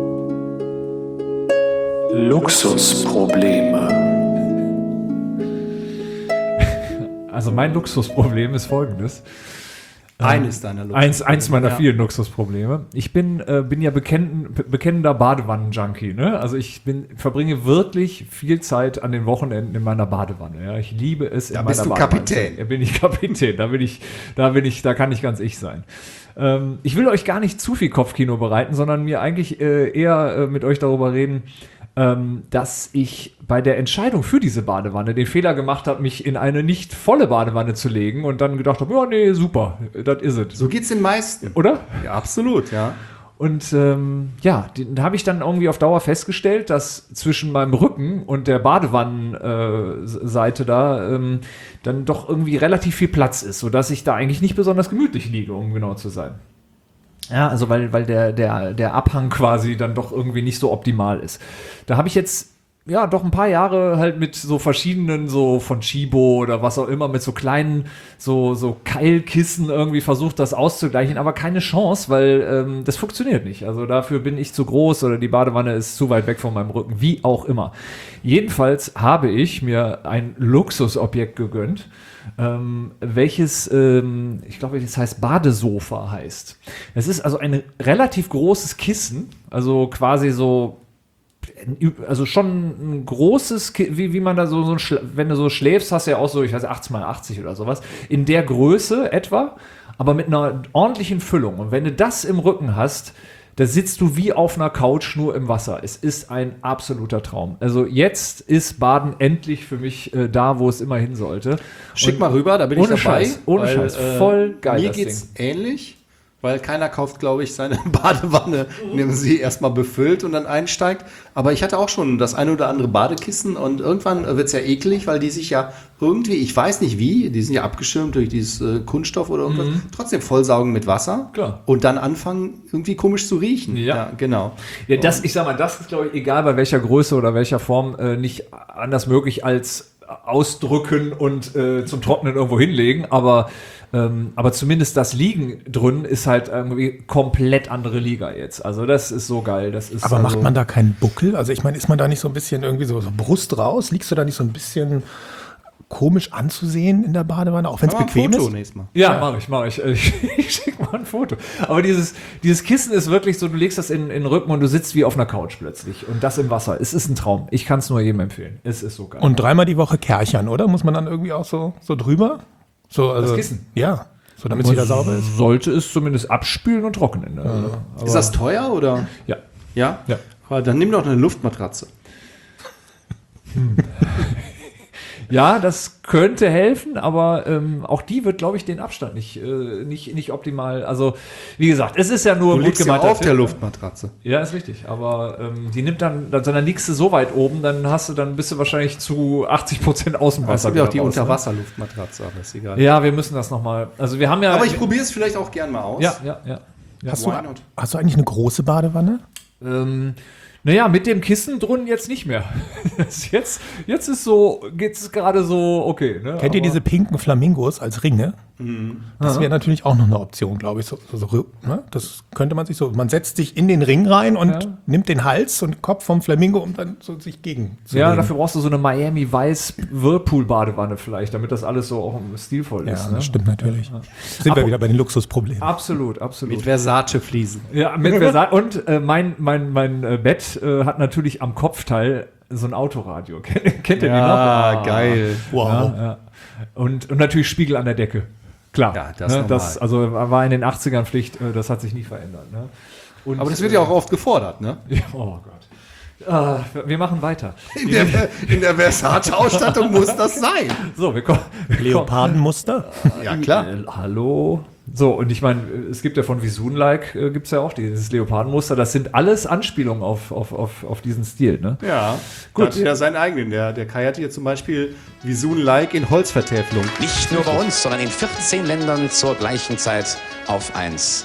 Luxusprobleme. Also mein Luxusproblem ist folgendes. Eines deiner Luxus. Eins, eins meiner Ja. vielen Luxusprobleme. Ich bin, äh, bin ja bekenn, be- bekennender Badewannen-Junkie. Ne? Also ich bin, verbringe wirklich viel Zeit an den Wochenenden in meiner Badewanne. Ja? Ich liebe es in Da meiner bist du Badewanne. Kapitän. Ja, bin ich Kapitän. Da bin ich, da bin ich, da kann ich ganz ich sein. Ähm, ich will euch gar nicht zu viel Kopfkino bereiten, sondern mir eigentlich äh, eher äh, mit euch darüber reden, ähm, dass ich bei der Entscheidung für diese Badewanne den Fehler gemacht habe, mich in eine nicht volle Badewanne zu legen und dann gedacht habe, ja, nee, super, das is it. So geht's den meisten. Oder? Ja, absolut, ja. Und ähm, ja, die- da habe ich dann irgendwie auf Dauer festgestellt, dass zwischen meinem Rücken und der Badewannenseite da ähm, dann doch irgendwie relativ viel Platz ist, sodass ich da eigentlich nicht besonders gemütlich liege, um genau zu sein. Ja, also weil, weil der, der, der Abhang quasi dann doch irgendwie nicht so optimal ist. Da habe ich jetzt ja doch ein paar Jahre halt mit so verschiedenen, so von Chibo oder was auch immer, mit so kleinen, so, so Keilkissen irgendwie versucht, das auszugleichen, aber keine Chance, weil ähm, das funktioniert nicht. Also dafür bin ich zu groß oder die Badewanne ist zu weit weg von meinem Rücken, wie auch immer. Jedenfalls habe ich mir ein Luxusobjekt gegönnt, ähm, welches, ähm, ich glaube, das heißt Badesofa heißt. Es ist also ein relativ großes Kissen, also quasi so, also schon ein großes, Ki- wie, wie man da so, so ein Schla- wenn du so schläfst, hast du ja auch so, ich weiß, achtzig mal achtzig oder sowas, in der Größe etwa, aber mit einer ordentlichen Füllung. Und wenn du das im Rücken hast, da sitzt du wie auf einer Couch nur im Wasser. Es ist ein absoluter Traum. Also jetzt ist Baden endlich für mich äh, da, wo es immer hin sollte. Schick Und mal rüber, da bin ich ohne dabei. Scheiß, ohne weil, Scheiß, voll geil Mir das geht's ähnlich, weil keiner kauft, glaube ich, seine Badewanne, indem sie erstmal befüllt und dann einsteigt. Aber ich hatte auch schon das eine oder andere Badekissen und irgendwann wird's ja eklig, weil die sich ja irgendwie, ich weiß nicht wie, die sind ja abgeschirmt durch dieses äh, Kunststoff oder irgendwas, trotzdem vollsaugen mit Wasser. Klar. Und dann anfangen, irgendwie komisch zu riechen. Ja. genau. Ja, das, ich sag mal, das ist, glaube ich, egal bei welcher Größe oder welcher Form, äh, nicht anders möglich als ausdrücken und äh, zum Trocknen irgendwo hinlegen, aber, ähm, aber zumindest das Liegen drin ist halt irgendwie komplett andere Liga jetzt. Also das ist so geil. Das ist Aber also, macht man da keinen Buckel? Also ich meine, ist man da nicht so ein bisschen irgendwie so, so Brust raus? Liegst du da nicht so ein bisschen komisch anzusehen in der Badewanne, auch wenn es Aber ein bequem Foto ist? nächstes Mal. Ja, mache ich, mache ich. Ich, ich schicke mal ein Foto. Aber dieses, dieses Kissen ist wirklich so, du legst das in, in den Rücken und du sitzt wie auf einer Couch plötzlich. Und das im Wasser. Es ist ein Traum. Ich kann es nur jedem empfehlen. Es ist so geil. Und dreimal die Woche Kerchern, oder? Muss man dann irgendwie auch so, so drüber? So, also, Kissen? Ja, so damit es wieder sauber ist. sollte es zumindest abspülen und trocknen. Ne? Also, Ist das teuer oder? ja. Ja? Ja. Aber dann nimm doch eine Luftmatratze. Ja, das könnte helfen, aber ähm, auch die wird, glaube ich, den Abstand nicht, äh, nicht, nicht optimal. Also, wie gesagt, es ist ja nur Du gut liegst ja gemeinter auf der Tipp. Luftmatratze. Ja, ist richtig. Aber ähm, die nimmt dann, dann, dann liegst du so weit oben, dann hast du, dann bist du wahrscheinlich zu achtzig Prozent Es Außenwasser. gibt ja auch die wieder raus, ne? Unterwasserluftmatratze, aber ist egal. Ja, wir müssen das nochmal. Also wir haben ja. Aber ich probiere es vielleicht auch gern mal aus. Ja, ja, ja. ja. Hast du, why not? hast du eigentlich eine große Badewanne? Ähm, naja, mit dem Kissen drunten jetzt nicht mehr. jetzt, jetzt ist so, geht es gerade so, okay. Ne? Kennt ihr Aber- diese pinken Flamingos als Ringe? Das wäre natürlich auch noch eine Option, glaube ich. So, so, so, ne? Das könnte man sich so. Man setzt sich in den Ring rein und Ja. nimmt den Hals und Kopf vom Flamingo, um dann so sich gegen zu Ja, legen. dafür brauchst du so eine Miami Weiß Whirlpool-Badewanne vielleicht, damit das alles so auch stilvoll Ja, ist. das Ne? stimmt natürlich. Sind wir Ap- wieder bei den Luxusproblemen. Absolut, absolut. Mit Versace-Fliesen. Ja, mit Versa und äh, mein, mein, mein äh, Bett äh, hat natürlich am Kopfteil so ein Autoradio. Kennt, kennt ihr die noch? Ja, geil. Wow. Ja, ja. Und, und natürlich Spiegel an der Decke. Klar. Ja, das ne, normal. das also war in den achtzigern Pflicht, äh, das hat sich nie verändert. Ne? Und, Aber das wird ja auch oft gefordert, ne? äh, oh Gott. Ah, wir machen weiter. In der, in der Versace-Ausstattung muss das sein. So, wir kommen. wir kommen- Leopardenmuster? Ja, klar. Äh, hallo. So, und ich meine, es gibt ja von Visun-like, äh, gibt es ja auch dieses Leopardenmuster. Das sind alles Anspielungen auf, auf, auf, auf diesen Stil, ne? Ja, gut. Hat ja seinen eigenen. Der, der Kai hatte hier zum Beispiel Visun-like in Holzvertäfelung. Nicht nur bei uns, sondern in vierzehn Ländern zur gleichen Zeit auf eins.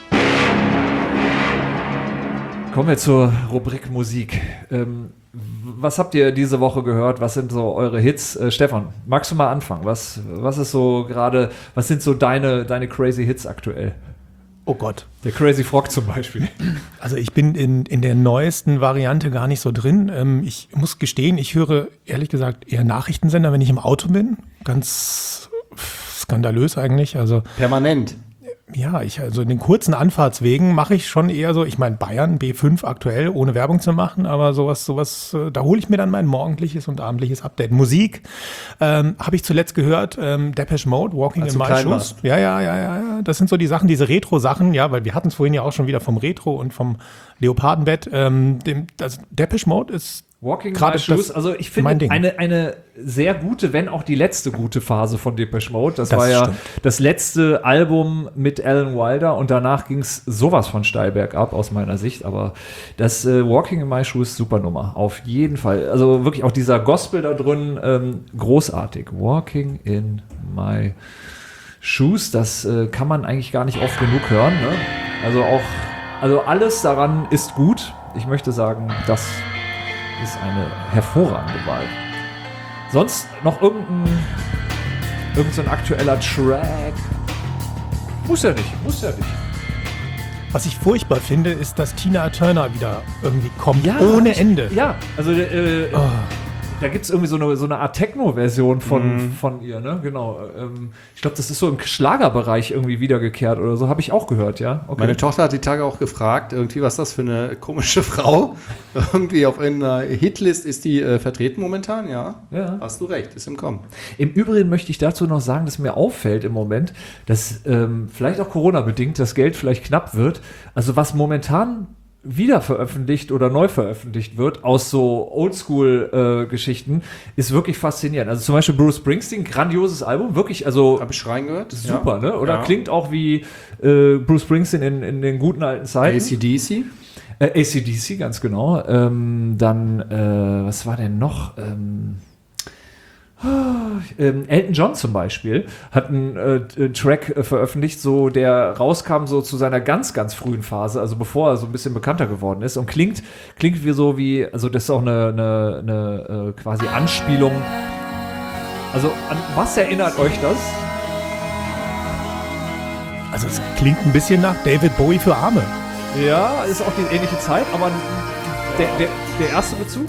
Kommen wir zur Rubrik Musik. Ähm, was habt ihr diese Woche gehört? Was sind so eure Hits? Äh, Stefan, magst du mal anfangen? Was, was ist so gerade, was sind so deine, deine crazy Hits aktuell? Oh Gott. Der Crazy Frog zum Beispiel. Also ich bin in, in der neuesten Variante gar nicht so drin. Ähm, ich muss gestehen, ich höre ehrlich gesagt eher Nachrichtensender, wenn ich im Auto bin. Ganz skandalös eigentlich. Also Permanent. ja, ich also in den kurzen Anfahrtswegen mache ich schon eher so, ich meine Bayern B fünf aktuell, ohne Werbung zu machen, aber sowas, sowas, äh, da hole ich mir dann mein morgendliches und abendliches Update. Musik ähm, habe ich zuletzt gehört, ähm, Depeche Mode, Walking Als in du My klein Shoes. warst. Ja, ja, ja, ja, ja. Das sind so die Sachen, diese Retro-Sachen, ja, weil wir hatten es vorhin ja auch schon wieder vom Retro und vom Leopardenbett. Ähm, dem, das Depeche Mode ist Walking in Gerade My Shoes, das- also ich mein finde Ding. eine, eine sehr gute, wenn auch die letzte gute Phase von Depeche Mode. Das, Das war ja stimmt. das letzte Album mit Alan Wilder und danach ging es sowas von steil bergab aus meiner Sicht. Aber das äh, Walking in My Shoes, super Nummer, auf jeden Fall. Also wirklich auch dieser Gospel da drin, ähm, großartig. Walking in My Shoes, das äh, kann man eigentlich gar nicht oft genug hören. Ne? Also auch, also alles daran ist gut. Ich möchte sagen, das ist eine hervorragende Wahl. Sonst noch irgendein, irgend so ein aktueller Track? Muss ja nicht, muss ja nicht. Was ich furchtbar finde, ist, dass Tina Turner wieder irgendwie kommt, Ja, ohne ich- Ende. Ja, also äh, Oh. da gibt es irgendwie so eine, so eine Art Techno-Version von, von ihr, ne? Genau. Ähm, ich glaube, das ist so im Schlagerbereich irgendwie wiedergekehrt oder so, habe ich auch gehört, ja. Okay. Meine Tochter hat die Tage auch gefragt, irgendwie, was ist das für eine komische Frau? Irgendwie auf einer Hitlist ist die äh, vertreten momentan, ja. Ja. Hast du recht, ist im Kommen. Im Übrigen möchte ich dazu noch sagen, dass mir auffällt im Moment, dass ähm, vielleicht auch Corona-bedingt das Geld vielleicht knapp wird. Also was momentan wieder veröffentlicht oder neu veröffentlicht wird aus so Oldschool-Geschichten, ist wirklich faszinierend. Also zum Beispiel Bruce Springsteen, grandioses Album, wirklich, also Habe ich reingehört? super, Ja. ne? Oder Ja. klingt auch wie äh, Bruce Springsteen in, in den guten alten Zeiten. A C D C. Äh, A C D C, ganz genau. Ähm, dann, äh, was war denn noch? Ähm, ähm, Elton John zum Beispiel hat einen äh, Track äh, veröffentlicht, so der rauskam so zu seiner ganz, ganz frühen Phase, also bevor er so ein bisschen bekannter geworden ist und klingt, klingt wie so wie, also das ist auch eine, eine, eine äh, quasi Anspielung. Also an was erinnert euch das? Also es klingt ein bisschen nach David Bowie für Arme. Ja, ist auch die ähnliche Zeit, aber der, der, der erste Bezug?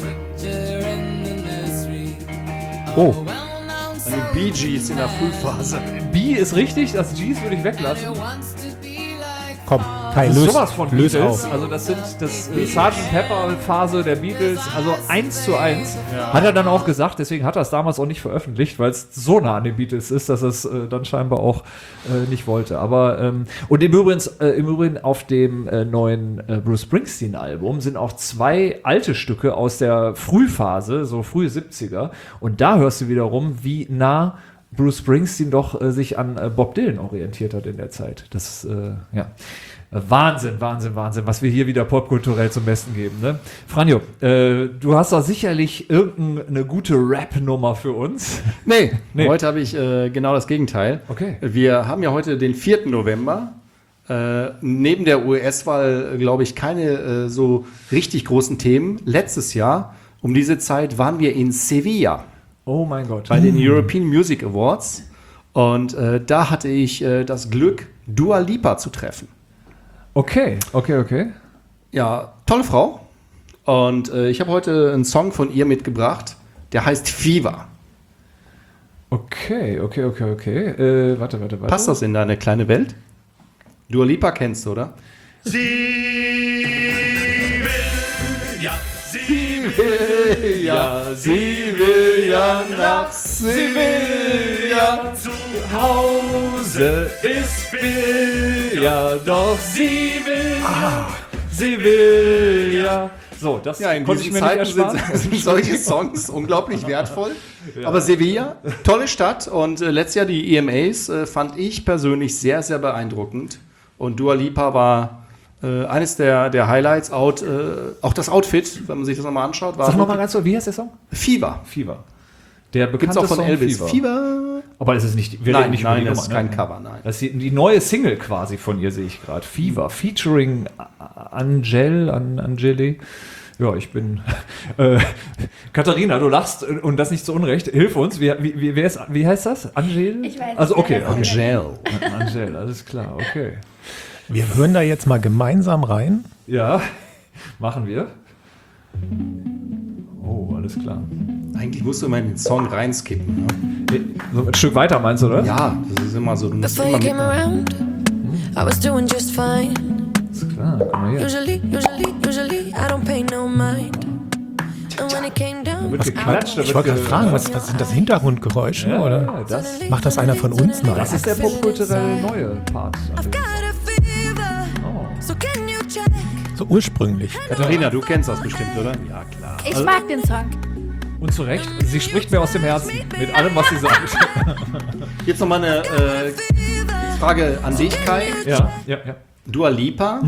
Oh, An die Bee Gees in der Frühphase. B ist richtig, das Gs würde ich weglassen. komm, Kai, Das ist löst, sowas von löst Beatles. auf. Also das sind das äh, Sergeant Pepper Phase der Beatles, also eins zu eins. Hat er dann auch gesagt, deswegen hat er es damals auch nicht veröffentlicht, weil es so nah an den Beatles ist, dass er es äh, dann scheinbar auch äh, nicht wollte. Aber ähm, und im Übrigen, äh, im Übrigen auf dem äh, neuen äh, Bruce Springsteen Album sind auch zwei alte Stücke aus der Frühphase, so frühe siebziger. Und da hörst du wiederum, wie nah Bruce Springsteen doch äh, sich an äh, Bob Dylan orientiert hat in der Zeit. Das ist, äh, ja. Wahnsinn, Wahnsinn, Wahnsinn, was wir hier wieder popkulturell zum Besten geben. Ne? Franjo, äh, du hast doch sicherlich irgendeine gute Rap-Nummer für uns. Nee, Nee. heute habe ich äh, genau das Gegenteil. Okay. Wir haben ja heute den vierten November. Äh, neben der U S-Wahl, glaube ich, keine äh, so richtig großen Themen. Letztes Jahr, um diese Zeit, waren wir in Sevilla Oh mein Gott. bei den European Music Awards. Und äh, da hatte ich äh, das Glück, Dua Lipa zu treffen. Okay, okay, okay. Ja, tolle Frau. Und äh, ich habe heute einen Song von ihr mitgebracht, der heißt Fever. Okay, okay, okay, okay. Äh, warte, warte, warte. Passt das in deine kleine Welt? Dua Lipa kennst du, oder? Sevilla, sie will ja nach Sevilla. Zu Hause ist Sevilla, doch sie will ja, sie will ja. So, das Ja, in konnte ich diesen mir nicht Zeiten ersparen. sind, sind solche Songs unglaublich wertvoll. Aber Sevilla, tolle Stadt. Und äh, letztes Jahr die E M As äh, fand ich persönlich sehr, sehr beeindruckend. Und Dua Lipa war äh, eines der, der Highlights. Out, äh, auch das Outfit, wenn man sich das nochmal anschaut, war Sag noch mal ganz so, wie heißt der Song? Fever. Fever. Der Gibt's bekannte auch von Song Elvis. Fever. Fever. Aber es ist nicht, wir Nein, reden nicht über nein, die das Nummer, ist kein ne? Cover, nein. Das ist die, die neue Single quasi von ihr, sehe ich gerade. Fever, featuring Angel, An, Angeli. Ja, ich bin. Äh, Katharina, du lachst und das nicht zu Unrecht. Hilf uns. Wie, wie, wie, wer ist, wie heißt das? Angel? Ich weiß nicht, Also, okay. wer das ist. Angel. Angel, alles klar, okay. Wir hören da jetzt mal gemeinsam rein. Ja, machen wir. Oh, alles klar. Eigentlich musst du immer in den Song reinskippen. Ne? So ein Stück weiter meinst du, oder? Ja, das ist immer so. Du musst Before immer you came mitmachen. around, I was doing just fine. Alles klar, komm mal her. Usually, usually, usually, I don't pay no mind. And when it came down, Wird geklatscht, da Ich wird wollte gerade ge- fragen, was, was sind das Hintergrundgeräusche? Ja, Oder das, macht das einer von uns? Nein. das ist der popkulturelle neue Part. I've got a fever. Oh. So can you check? So ursprünglich. Katharina, du kennst das bestimmt, oder? Ja, klar. Ich mag den Song. Und zu Recht, sie spricht mir aus dem Herzen mit allem, was sie sagt. Jetzt nochmal eine äh, Frage an dich, Kai. Ja, ja, ja. Dua Lipa,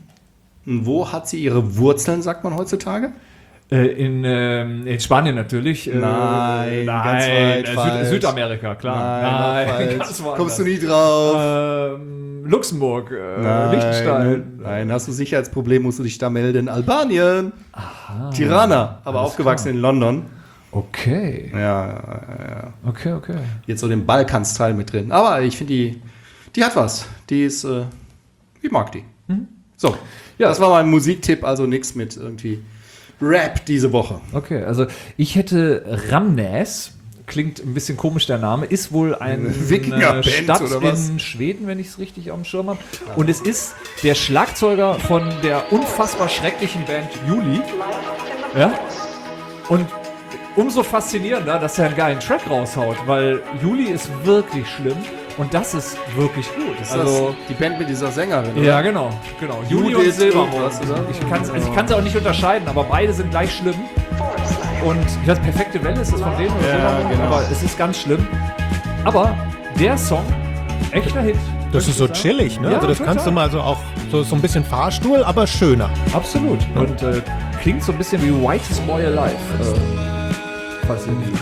wo hat sie ihre Wurzeln, sagt man heutzutage? Äh, in, ähm, in Spanien natürlich. Äh, Nein, nein, ganz weit äh, falsch. Süd Südamerika, klar. falsch. ganz woanders. Kommst du nie drauf? Ähm, Luxemburg, äh, Nein. Liechtenstein. Nein, hast du Sicherheitsproblem, musst du dich da melden. Albanien. Tirana, aber Alles aufgewachsen klar. in London. Okay. Ja, ja, ja. Okay, okay. Jetzt so den Balkanstyle mit drin. Aber ich finde, die, die hat was. Die ist, äh, ich mag die. So, Ja. das war mein Musiktipp, also nichts mit irgendwie Rap diese Woche. Okay, also ich hätte Ramnäs, klingt ein bisschen komisch der Name, ist wohl eine Wikingerband Stadt oder was? in Schweden, wenn ich es richtig auf dem Schirm habe. Und es ist der Schlagzeuger von der unfassbar schrecklichen Band Juli. Ja? Und umso faszinierender, dass er einen geilen Track raushaut, weil Juli ist wirklich schlimm und das ist wirklich gut. Ist Also, das die Band mit dieser Sängerin? ja, genau, genau. Juli und Judith Silbermond. irgendwas, oder? Ich kann es also ich kann's auch nicht unterscheiden, aber beide sind gleich schlimm. Und ich weiß, perfekte Welle ist das von denen oder Ja, Silbermond, genau. aber es ist ganz schlimm. Aber der Song, echter Hit. Das würd ist so ich sagen. chillig, ne? Ja, Also das total. kannst du mal so auch, so, so ein bisschen Fahrstuhl, aber schöner. Absolut. Und äh, klingt so ein bisschen wie Whitest Boy Alive. Äh, falls ihr nicht.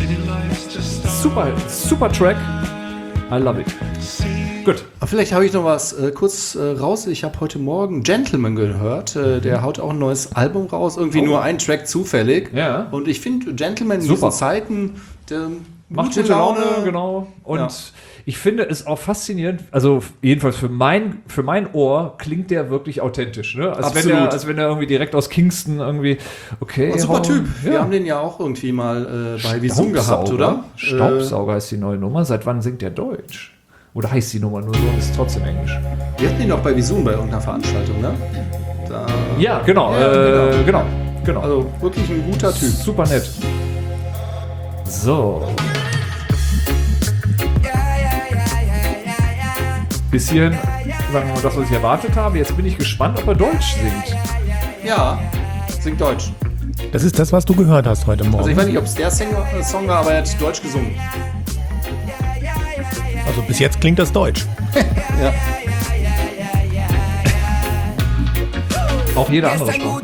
Super, super Track. I love it. Gut. Aber vielleicht habe ich noch was äh, kurz äh, raus. Ich habe heute Morgen Gentleman gehört. Äh, der haut auch ein neues Album raus. Irgendwie nur ein Track zufällig. Oh. Ja. Und ich finde Gentleman in Super. diesen Zeiten der, Macht gute Laune, genau. Und Ja. ich finde es auch faszinierend, also jedenfalls für mein, für mein Ohr klingt der wirklich authentisch, ne? Als wenn Absolut. der, als wenn er irgendwie direkt aus Kingston irgendwie, okay. Und super hau- Typ. Wir Ja. haben den ja auch irgendwie mal äh, bei Visum gehabt, oder? Staubsauger ist die neue Nummer. Seit wann singt der Deutsch? Oder heißt die Nummer nur so und ist trotzdem Englisch? Äh, wir hatten ihn auch bei Visum bei irgendeiner Veranstaltung, ne? Da, Ja, genau, Ja, äh, genau. genau, genau. also wirklich ein guter Typ. Super nett. So. Bis hierhin, sagen wir mal, das, was ich erwartet habe. Jetzt bin ich gespannt, ob er Deutsch singt. Ja, singt Deutsch. Das ist das, was du gehört hast heute Morgen. Also ich weiß nicht, ob es der Sing äh, Song war, aber er hat Deutsch gesungen. Also bis jetzt klingt das deutsch. Ja. Auch jeder andere Sprache.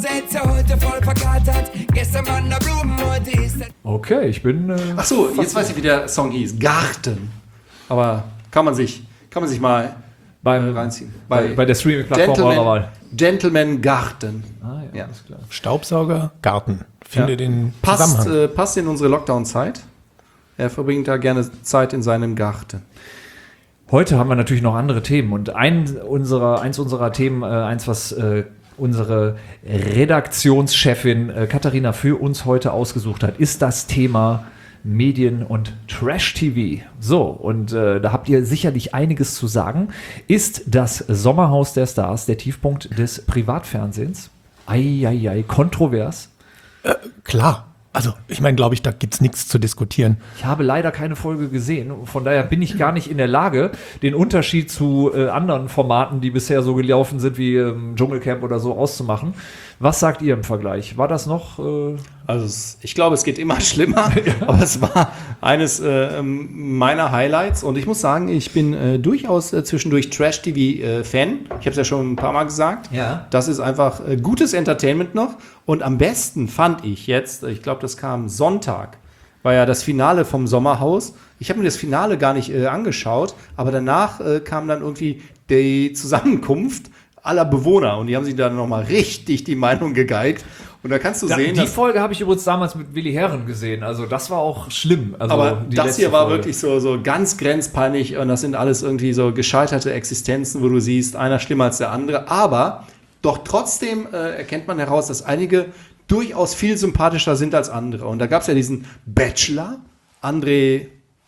Okay, ich bin. Äh, Ach so, jetzt weiß ich, wie der Song hieß. Garten. Aber kann man sich, kann man sich mal äh, beim, reinziehen. bei, bei der Streaming-Plattform eurer Gentleman, Wahl. Gentleman Garten. Ah, ja, Ja. alles klar. Staubsauger, Garten. Finde Ja. den Passt, Zusammenhang. äh, passt in unsere Lockdown-Zeit. Er verbringt da gerne Zeit in seinem Garten. Heute haben wir natürlich noch andere Themen und ein unserer, eins unserer Themen, äh, eins, was äh, unsere Redaktionschefin äh, Katharina für uns heute ausgesucht hat, ist das Thema Medien und Trash-T V. So, und äh, da habt ihr sicherlich einiges zu sagen. Ist das Sommerhaus der Stars der Tiefpunkt des Privatfernsehens? Eieiei, kontrovers. Äh, klar. Also, ich meine, glaube ich, da gibt's nichts zu diskutieren. Ich habe leider keine Folge gesehen. Von daher bin ich gar nicht in der Lage, den Unterschied zu äh, anderen Formaten, die bisher so gelaufen sind, wie ähm, Dschungelcamp oder so, auszumachen. Was sagt ihr im Vergleich? War das noch? Äh Also es, ich glaube, es geht immer schlimmer, ja. Aber es war eines äh, meiner Highlights. Und ich muss sagen, ich bin äh, durchaus äh, zwischendurch Trash-T V-Fan. Äh, ich habe es ja schon ein paar Mal gesagt. Ja. Das ist einfach äh, gutes Entertainment noch. Und am besten fand ich jetzt, ich glaube, das kam Sonntag, war ja das Finale vom Sommerhaus. Ich habe mir das Finale gar nicht äh, angeschaut, aber danach äh, kam dann irgendwie die Zusammenkunft aller Bewohner und die haben sich dann nochmal richtig die Meinung gegeigt. Und da kannst du da, sehen, die dass Folge habe ich übrigens damals mit Willi Herren gesehen. Also das war auch schlimm. Also aber die das letzte hier war Folge. wirklich so, so ganz grenzpeinlich und das sind alles irgendwie so gescheiterte Existenzen, wo du siehst, einer schlimmer als der andere. Aber doch trotzdem äh, erkennt man heraus, dass einige durchaus viel sympathischer sind als andere. Und da gab es ja diesen Bachelor, André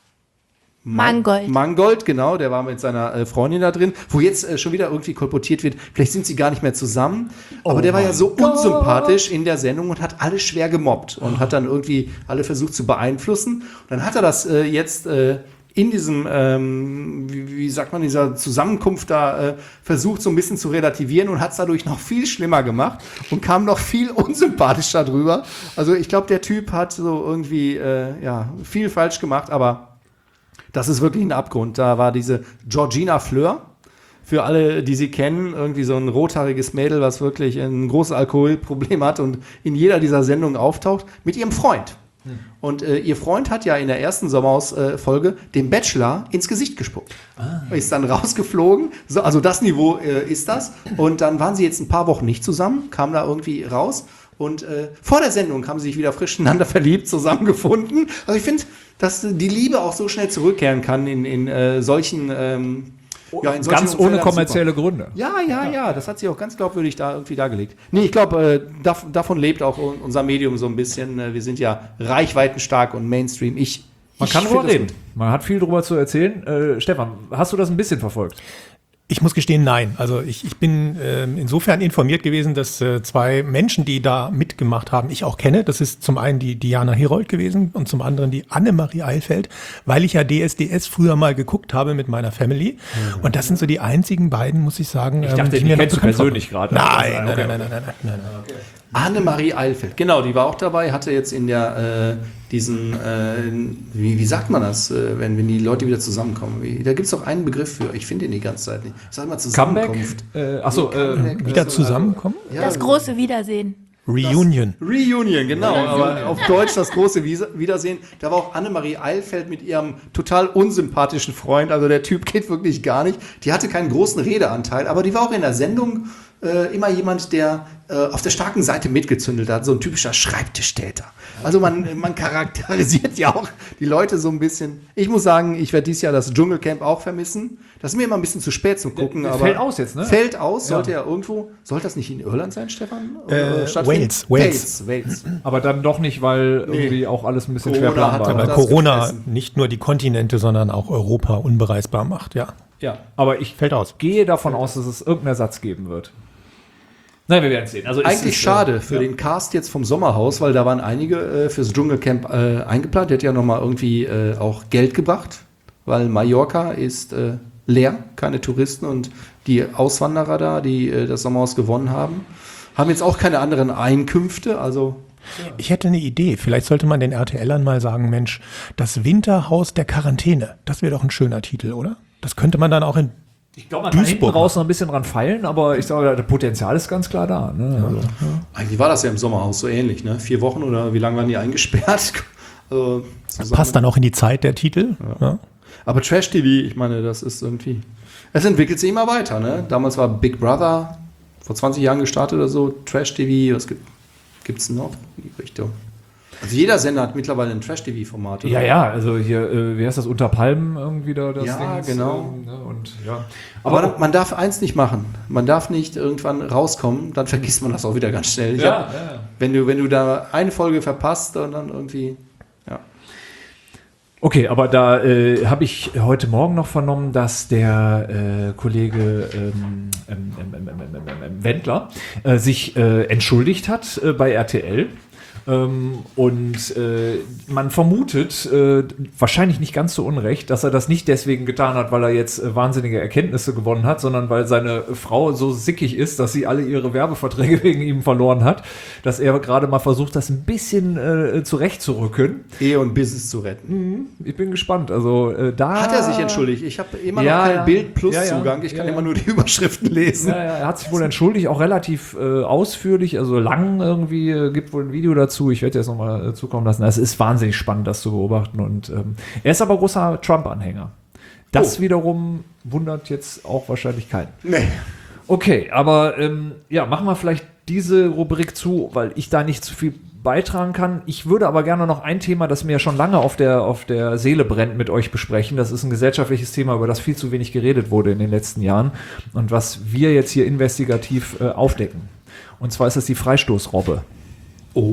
Mangold. Mangold, genau, der war mit seiner äh, Freundin da drin, wo jetzt äh, schon wieder irgendwie kolportiert wird, vielleicht sind sie gar nicht mehr zusammen, aber Oh der war ja so Gott. unsympathisch in der Sendung und hat alle schwer gemobbt und hat dann irgendwie alle versucht zu beeinflussen. Und dann hat er das äh, jetzt äh, in diesem, ähm, wie, wie sagt man, dieser Zusammenkunft da äh, versucht so ein bisschen zu relativieren und hat es dadurch noch viel schlimmer gemacht und kam noch viel unsympathischer drüber. Also ich glaube, der Typ hat so irgendwie äh, ja, viel falsch gemacht, aber das ist wirklich ein Abgrund. Da war diese Georgina Fleur, für alle, die sie kennen, irgendwie so ein rothaariges Mädel, was wirklich ein großes Alkoholproblem hat und in jeder dieser Sendungen auftaucht, mit ihrem Freund. Hm. Und äh, ihr Freund hat ja in der ersten Sommerhaus-Folge äh, dem Bachelor ins Gesicht gespuckt. Ah. Ist dann rausgeflogen. So, also das Niveau äh, ist das. Und dann waren sie jetzt ein paar Wochen nicht zusammen, kam da irgendwie raus. Und äh, vor der Sendung haben sie sich wieder frisch ineinander verliebt, zusammengefunden. Also ich finde, dass die Liebe auch so schnell zurückkehren kann in, in äh, solchen ähm, ja, in solchen ganz ohne Umfeldern. kommerzielle Super. Gründe. Ja, ja, ja, das hat sich auch ganz glaubwürdig da irgendwie dargelegt. Nee, ich glaube, äh, dav- davon lebt auch unser Medium so ein bisschen. Äh, wir sind ja reichweitenstark und Mainstream. Ich, Man ich kann find drüber das reden. gut. Man hat viel drüber zu erzählen. Äh, Stefan, hast du das ein bisschen verfolgt? Ich muss gestehen, nein. Also ich, ich bin äh, insofern informiert gewesen, dass äh, zwei Menschen, die da mitgemacht haben, ich auch kenne. Das ist zum einen die Diana Herold gewesen und zum anderen die Annemarie Eilfeld, weil ich ja D S D S früher mal geguckt habe mit meiner Family. Mhm. Und das sind so die einzigen beiden, muss ich sagen. Ich dachte, ähm, die mir kennst noch du bekannt persönlich waren. gerade. Nein, Also, nein, okay. nein, nein, nein, nein, nein, nein. Okay. Annemarie Eilfeld, genau, die war auch dabei, hatte jetzt in der, äh, diesen, äh, wie, wie sagt man das, äh, wenn, wenn die Leute wieder zusammenkommen? Wie, da gibt es doch einen Begriff für, ich finde ihn die ganze Zeit nicht. Sag mal Zusammenkunft. Comeback? Äh, achso, Nee, Comeback, äh, Wieder also, zusammenkommen? Ja, Das große Wiedersehen. Reunion. Reunion, genau, aber auf Deutsch das große Wies- Wiedersehen. Da war auch Annemarie Eilfeld mit ihrem total unsympathischen Freund, also der Typ geht wirklich gar nicht. Die hatte keinen großen Redeanteil, aber die war auch in der Sendung äh, immer jemand, der äh, auf der starken Seite mitgezündelt hat, so ein typischer Schreibtischtäter. Also man, man charakterisiert ja auch die Leute so ein bisschen. Ich muss sagen, ich werde dieses Jahr das Dschungelcamp auch vermissen. Das ist mir immer ein bisschen zu spät zum Gucken. Der- der aber fällt aus jetzt, ne? Fällt aus, sollte Ja. ja irgendwo, sollte das nicht in Irland sein, Stefan? Äh, stattfinden? Wales, Wales. Wales, Wales. aber dann doch nicht, weil Nee. irgendwie auch alles ein bisschen Corona schwer planbar hat war. Weil das Corona gefressen. nicht nur die Kontinente, sondern auch Europa unbereisbar macht, ja. Ja, aber ich Fällt aus. gehe davon aus, dass es irgendeinen Ersatz geben wird. Nein, wir werden es sehen. Also es Eigentlich ist, schade äh, für ja. den Cast jetzt vom Sommerhaus, weil da waren einige äh, fürs Dschungelcamp äh, eingeplant. Der hat ja nochmal irgendwie äh, auch Geld gebracht, weil Mallorca ist äh, leer, keine Touristen und die Auswanderer da, die äh, das Sommerhaus gewonnen haben, haben jetzt auch keine anderen Einkünfte. Also Ich hätte eine Idee. Vielleicht sollte man den R T Lern mal sagen, Mensch, das Winterhaus der Quarantäne. Das wäre doch ein schöner Titel, oder? Das könnte man dann auch in Ich glaube, man kann hinten Duisburg. raus noch ein bisschen dran feilen, aber ich sage, das Potenzial ist ganz klar da. Ne? Also, eigentlich war das ja im Sommerhaus so ähnlich, ne? Vier Wochen oder wie lange waren die eingesperrt? Also, zusammen- passt dann auch in die Zeit der Titel. Ja. Aber Trash-T V, ich meine, das ist irgendwie. Es entwickelt sich immer weiter, ne? Damals war Big Brother vor zwanzig Jahren gestartet oder so, Trash-T V, was gibt es noch in die Richtung? Also jeder Sender hat mittlerweile ein Trash-T V-Format. oder? ja, ja, also hier, äh, wie heißt das, Unter Palmen irgendwie da das Ja, Ding ist, genau. ähm, ne, und, ja. Aber, Aber, man darf eins nicht machen. Man darf nicht irgendwann rauskommen, dann vergisst man das auch wieder ganz schnell. Ich ja, hab, ja. wenn, du, wenn du da eine Folge verpasst und dann irgendwie. Ja. Okay, aber da äh, habe ich heute Morgen noch vernommen, dass der äh, Kollege ähm, ähm, ähm, ähm, ähm, ähm, ähm, Wendler äh, sich äh, entschuldigt hat äh, bei R T L Ähm, und äh, man vermutet, äh, wahrscheinlich nicht ganz so unrecht, dass er das nicht deswegen getan hat, weil er jetzt äh, wahnsinnige Erkenntnisse gewonnen hat, sondern weil seine Frau so sickig ist, dass sie alle ihre Werbeverträge wegen ihm verloren hat, dass er gerade mal versucht, das ein bisschen äh, zurechtzurücken. Ehe und Business zu retten. Mhm, ich bin gespannt. Also äh, da hat er sich entschuldigt. Ich habe immer ja, noch keinen ja. Bild-Plus-Zugang. Ja, ja. Ich kann ja, ja. immer nur die Überschriften lesen. Ja, ja, er hat sich wohl entschuldigt, auch relativ äh, ausführlich, also lang irgendwie, äh, gibt wohl ein Video dazu. Ich werde jetzt nochmal äh, zukommen lassen. Es ist wahnsinnig spannend, das zu beobachten. Und ähm, er ist aber großer Trump-Anhänger. Das Oh. wiederum wundert jetzt auch wahrscheinlich keinen. Nee. Okay, aber ähm, ja, machen wir vielleicht diese Rubrik zu, weil ich da nicht zu viel beitragen kann. Ich würde aber gerne noch ein Thema, das mir schon lange auf der, auf der Seele brennt, mit euch besprechen. Das ist ein gesellschaftliches Thema, über das viel zu wenig geredet wurde in den letzten Jahren und was wir jetzt hier investigativ äh, aufdecken. Und zwar ist das die Freistoßrobbe. Oh.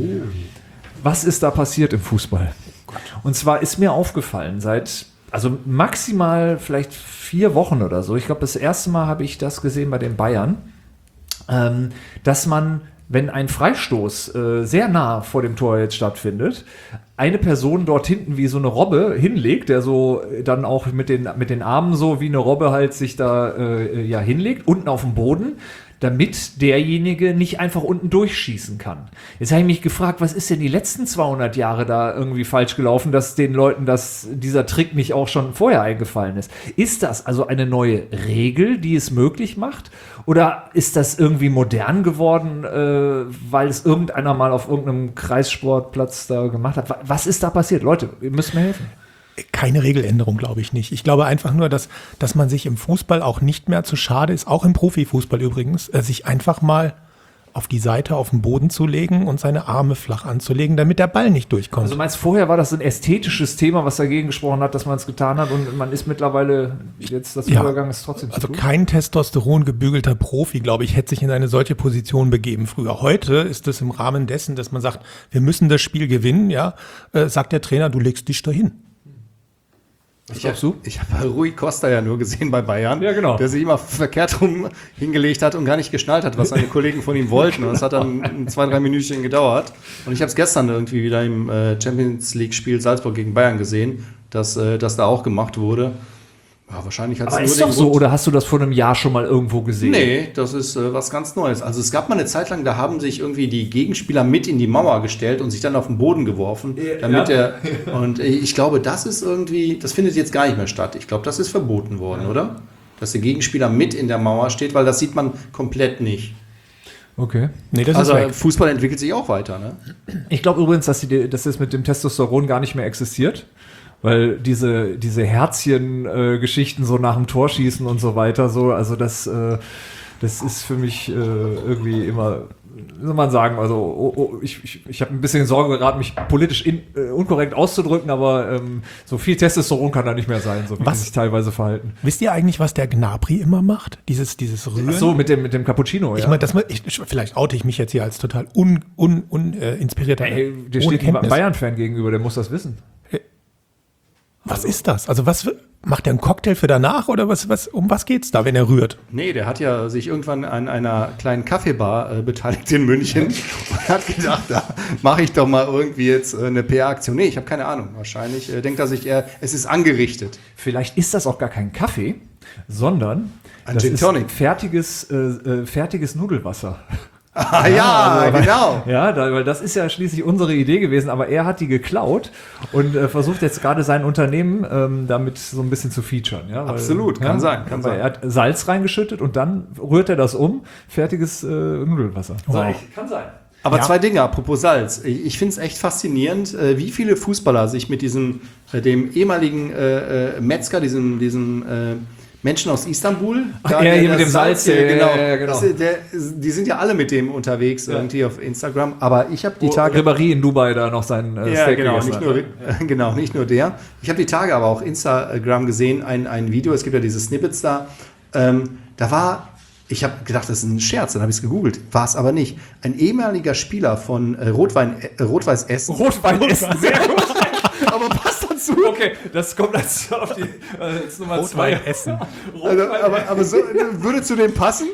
Was ist da passiert im Fußball? Und zwar ist mir aufgefallen, seit, also maximal vielleicht vier Wochen oder so, ich glaube, das erste Mal habe ich das gesehen bei den Bayern, ähm, dass man, wenn ein Freistoß äh, sehr nah vor dem Tor jetzt stattfindet, eine Person dort hinten wie so eine Robbe hinlegt, der so dann auch mit den, mit den Armen so wie eine Robbe halt sich da äh, ja hinlegt, unten auf dem Boden, damit derjenige nicht einfach unten durchschießen kann. Jetzt habe ich mich gefragt, was ist denn die letzten zweihundert Jahre da irgendwie falsch gelaufen, dass den Leuten das, dieser Trick nicht auch schon vorher eingefallen ist? Ist das also eine neue Regel, die es möglich macht? Oder ist das irgendwie modern geworden, äh, weil es irgendeiner mal auf irgendeinem Kreissportplatz da gemacht hat? Was ist da passiert? Leute, ihr müsst mir helfen. Keine Regeländerung, glaube ich nicht. Ich glaube einfach nur, dass, dass man sich im Fußball auch nicht mehr zu schade ist, auch im Profifußball übrigens, äh, sich einfach mal auf die Seite auf den Boden zu legen und seine Arme flach anzulegen, damit der Ball nicht durchkommt. Also meinst vorher war das ein ästhetisches Thema, was dagegen gesprochen hat, dass man es getan hat und man ist mittlerweile jetzt das Ja. Übergang ist trotzdem zu Also tun? kein Testosteron gebügelter Profi, glaube ich, hätte sich in eine solche Position begeben früher. Heute ist es im Rahmen dessen, dass man sagt, wir müssen das Spiel gewinnen, ja, äh, sagt der Trainer, du legst dich dahin. Was Ich glaubst habe du? ich hab Rui Costa ja nur gesehen bei Bayern, Ja, genau. der sich immer verkehrt rum hingelegt hat und gar nicht geschnallt hat, was seine Kollegen von ihm wollten. Und das hat dann ein, zwei, drei Minütchen gedauert. Und ich habe es gestern irgendwie wieder im äh, Champions League-Spiel Salzburg gegen Bayern gesehen, dass äh, das da auch gemacht wurde. Ja, wahrscheinlich hat es Aber nur ist den doch so, Grund- oder hast du das vor einem Jahr schon mal irgendwo gesehen? Nee, das ist äh, was ganz Neues. Also es gab mal eine Zeit lang, da haben sich irgendwie die Gegenspieler mit in die Mauer gestellt und sich dann auf den Boden geworfen, damit Ja. er und äh, ich glaube, das ist irgendwie, das findet jetzt gar nicht mehr statt. Ich glaube, das ist verboten worden, oder? Dass der Gegenspieler mit in der Mauer steht, weil das sieht man komplett nicht. Okay. Nee, das Also ist weg. Fußball entwickelt sich auch weiter, ne? Ich glaube übrigens, dass, die, dass das mit dem Testosteron gar nicht mehr existiert. Weil diese, diese Herzchen-Geschichten so nach dem Torschießen und so weiter, so, also das, äh, das ist für mich äh, irgendwie immer, wie soll man sagen, also oh, oh, ich, ich, ich habe ein bisschen Sorge geraten, mich politisch in, äh, unkorrekt auszudrücken, aber ähm, so viel Testosteron kann da nicht mehr sein, so wie Was? die sich teilweise verhalten. Wisst ihr eigentlich, was der Gnabry immer macht? Dieses, dieses Rühren? Ach so, mit dem, mit dem Cappuccino, Ich ja. meine, das, ich, vielleicht oute ich mich jetzt hier als total un, un, un, äh, inspirierter. Ey, der ohne steht einem Kenntnis. Bayern-Fan gegenüber, der muss das wissen. Was ist das? Also was macht er einen Cocktail für danach oder was, was, um was geht's da, wenn er rührt? Nee, der hat ja sich irgendwann an einer kleinen Kaffeebar äh, beteiligt in München und hat gedacht, da mache ich doch mal irgendwie jetzt äh, eine P R-Aktion. Nee, ich habe keine Ahnung. Wahrscheinlich äh, denkt er sich eher, es ist angerichtet. Vielleicht ist das auch gar kein Kaffee, sondern Ein das Gin ist Tonic. fertiges, äh, äh, fertiges Nudelwasser. Ah ja, also, genau. Ja, da, weil das ist ja schließlich unsere Idee gewesen, aber er hat die geklaut und äh, versucht jetzt gerade sein Unternehmen ähm, damit so ein bisschen zu featuren. Ja, weil, Absolut, kann ja, sein, kann weil sein. Er hat Salz reingeschüttet und dann rührt er das um, fertiges äh, Nudelwasser. Wow. Kann sein. Aber Ja. zwei Dinge, apropos Salz. Ich, ich finde es echt faszinierend, äh, wie viele Fußballer sich mit diesem, äh, dem ehemaligen äh, äh, Metzger, diesem, diesem äh, Menschen aus Istanbul. Ach, ja, hier mit dem Salz, hier, ja, genau. ja, ja, genau. Das, der, die sind ja alle mit dem unterwegs irgendwie auf Instagram. Aber ich habe die Wo Tage... Ribéry in Dubai da noch sein äh, Ja, Steak genau gegessen nicht, hat. nur, äh, genau, nicht nur der. Ich habe die Tage aber auch Instagram gesehen, ein, ein Video, es gibt ja diese Snippets da. Ähm, da war, ich habe gedacht, das ist ein Scherz, dann habe ich es gegoogelt, war es aber nicht. Ein ehemaliger Spieler von äh, Rotwein, äh, Rot-Weiß Essen. Rotwein essen, sehr gut. aber passt dazu. Okay, das kommt als auf die äh, jetzt Nummer zwei. Essen. Also, aber aber so, würde zu dem passen.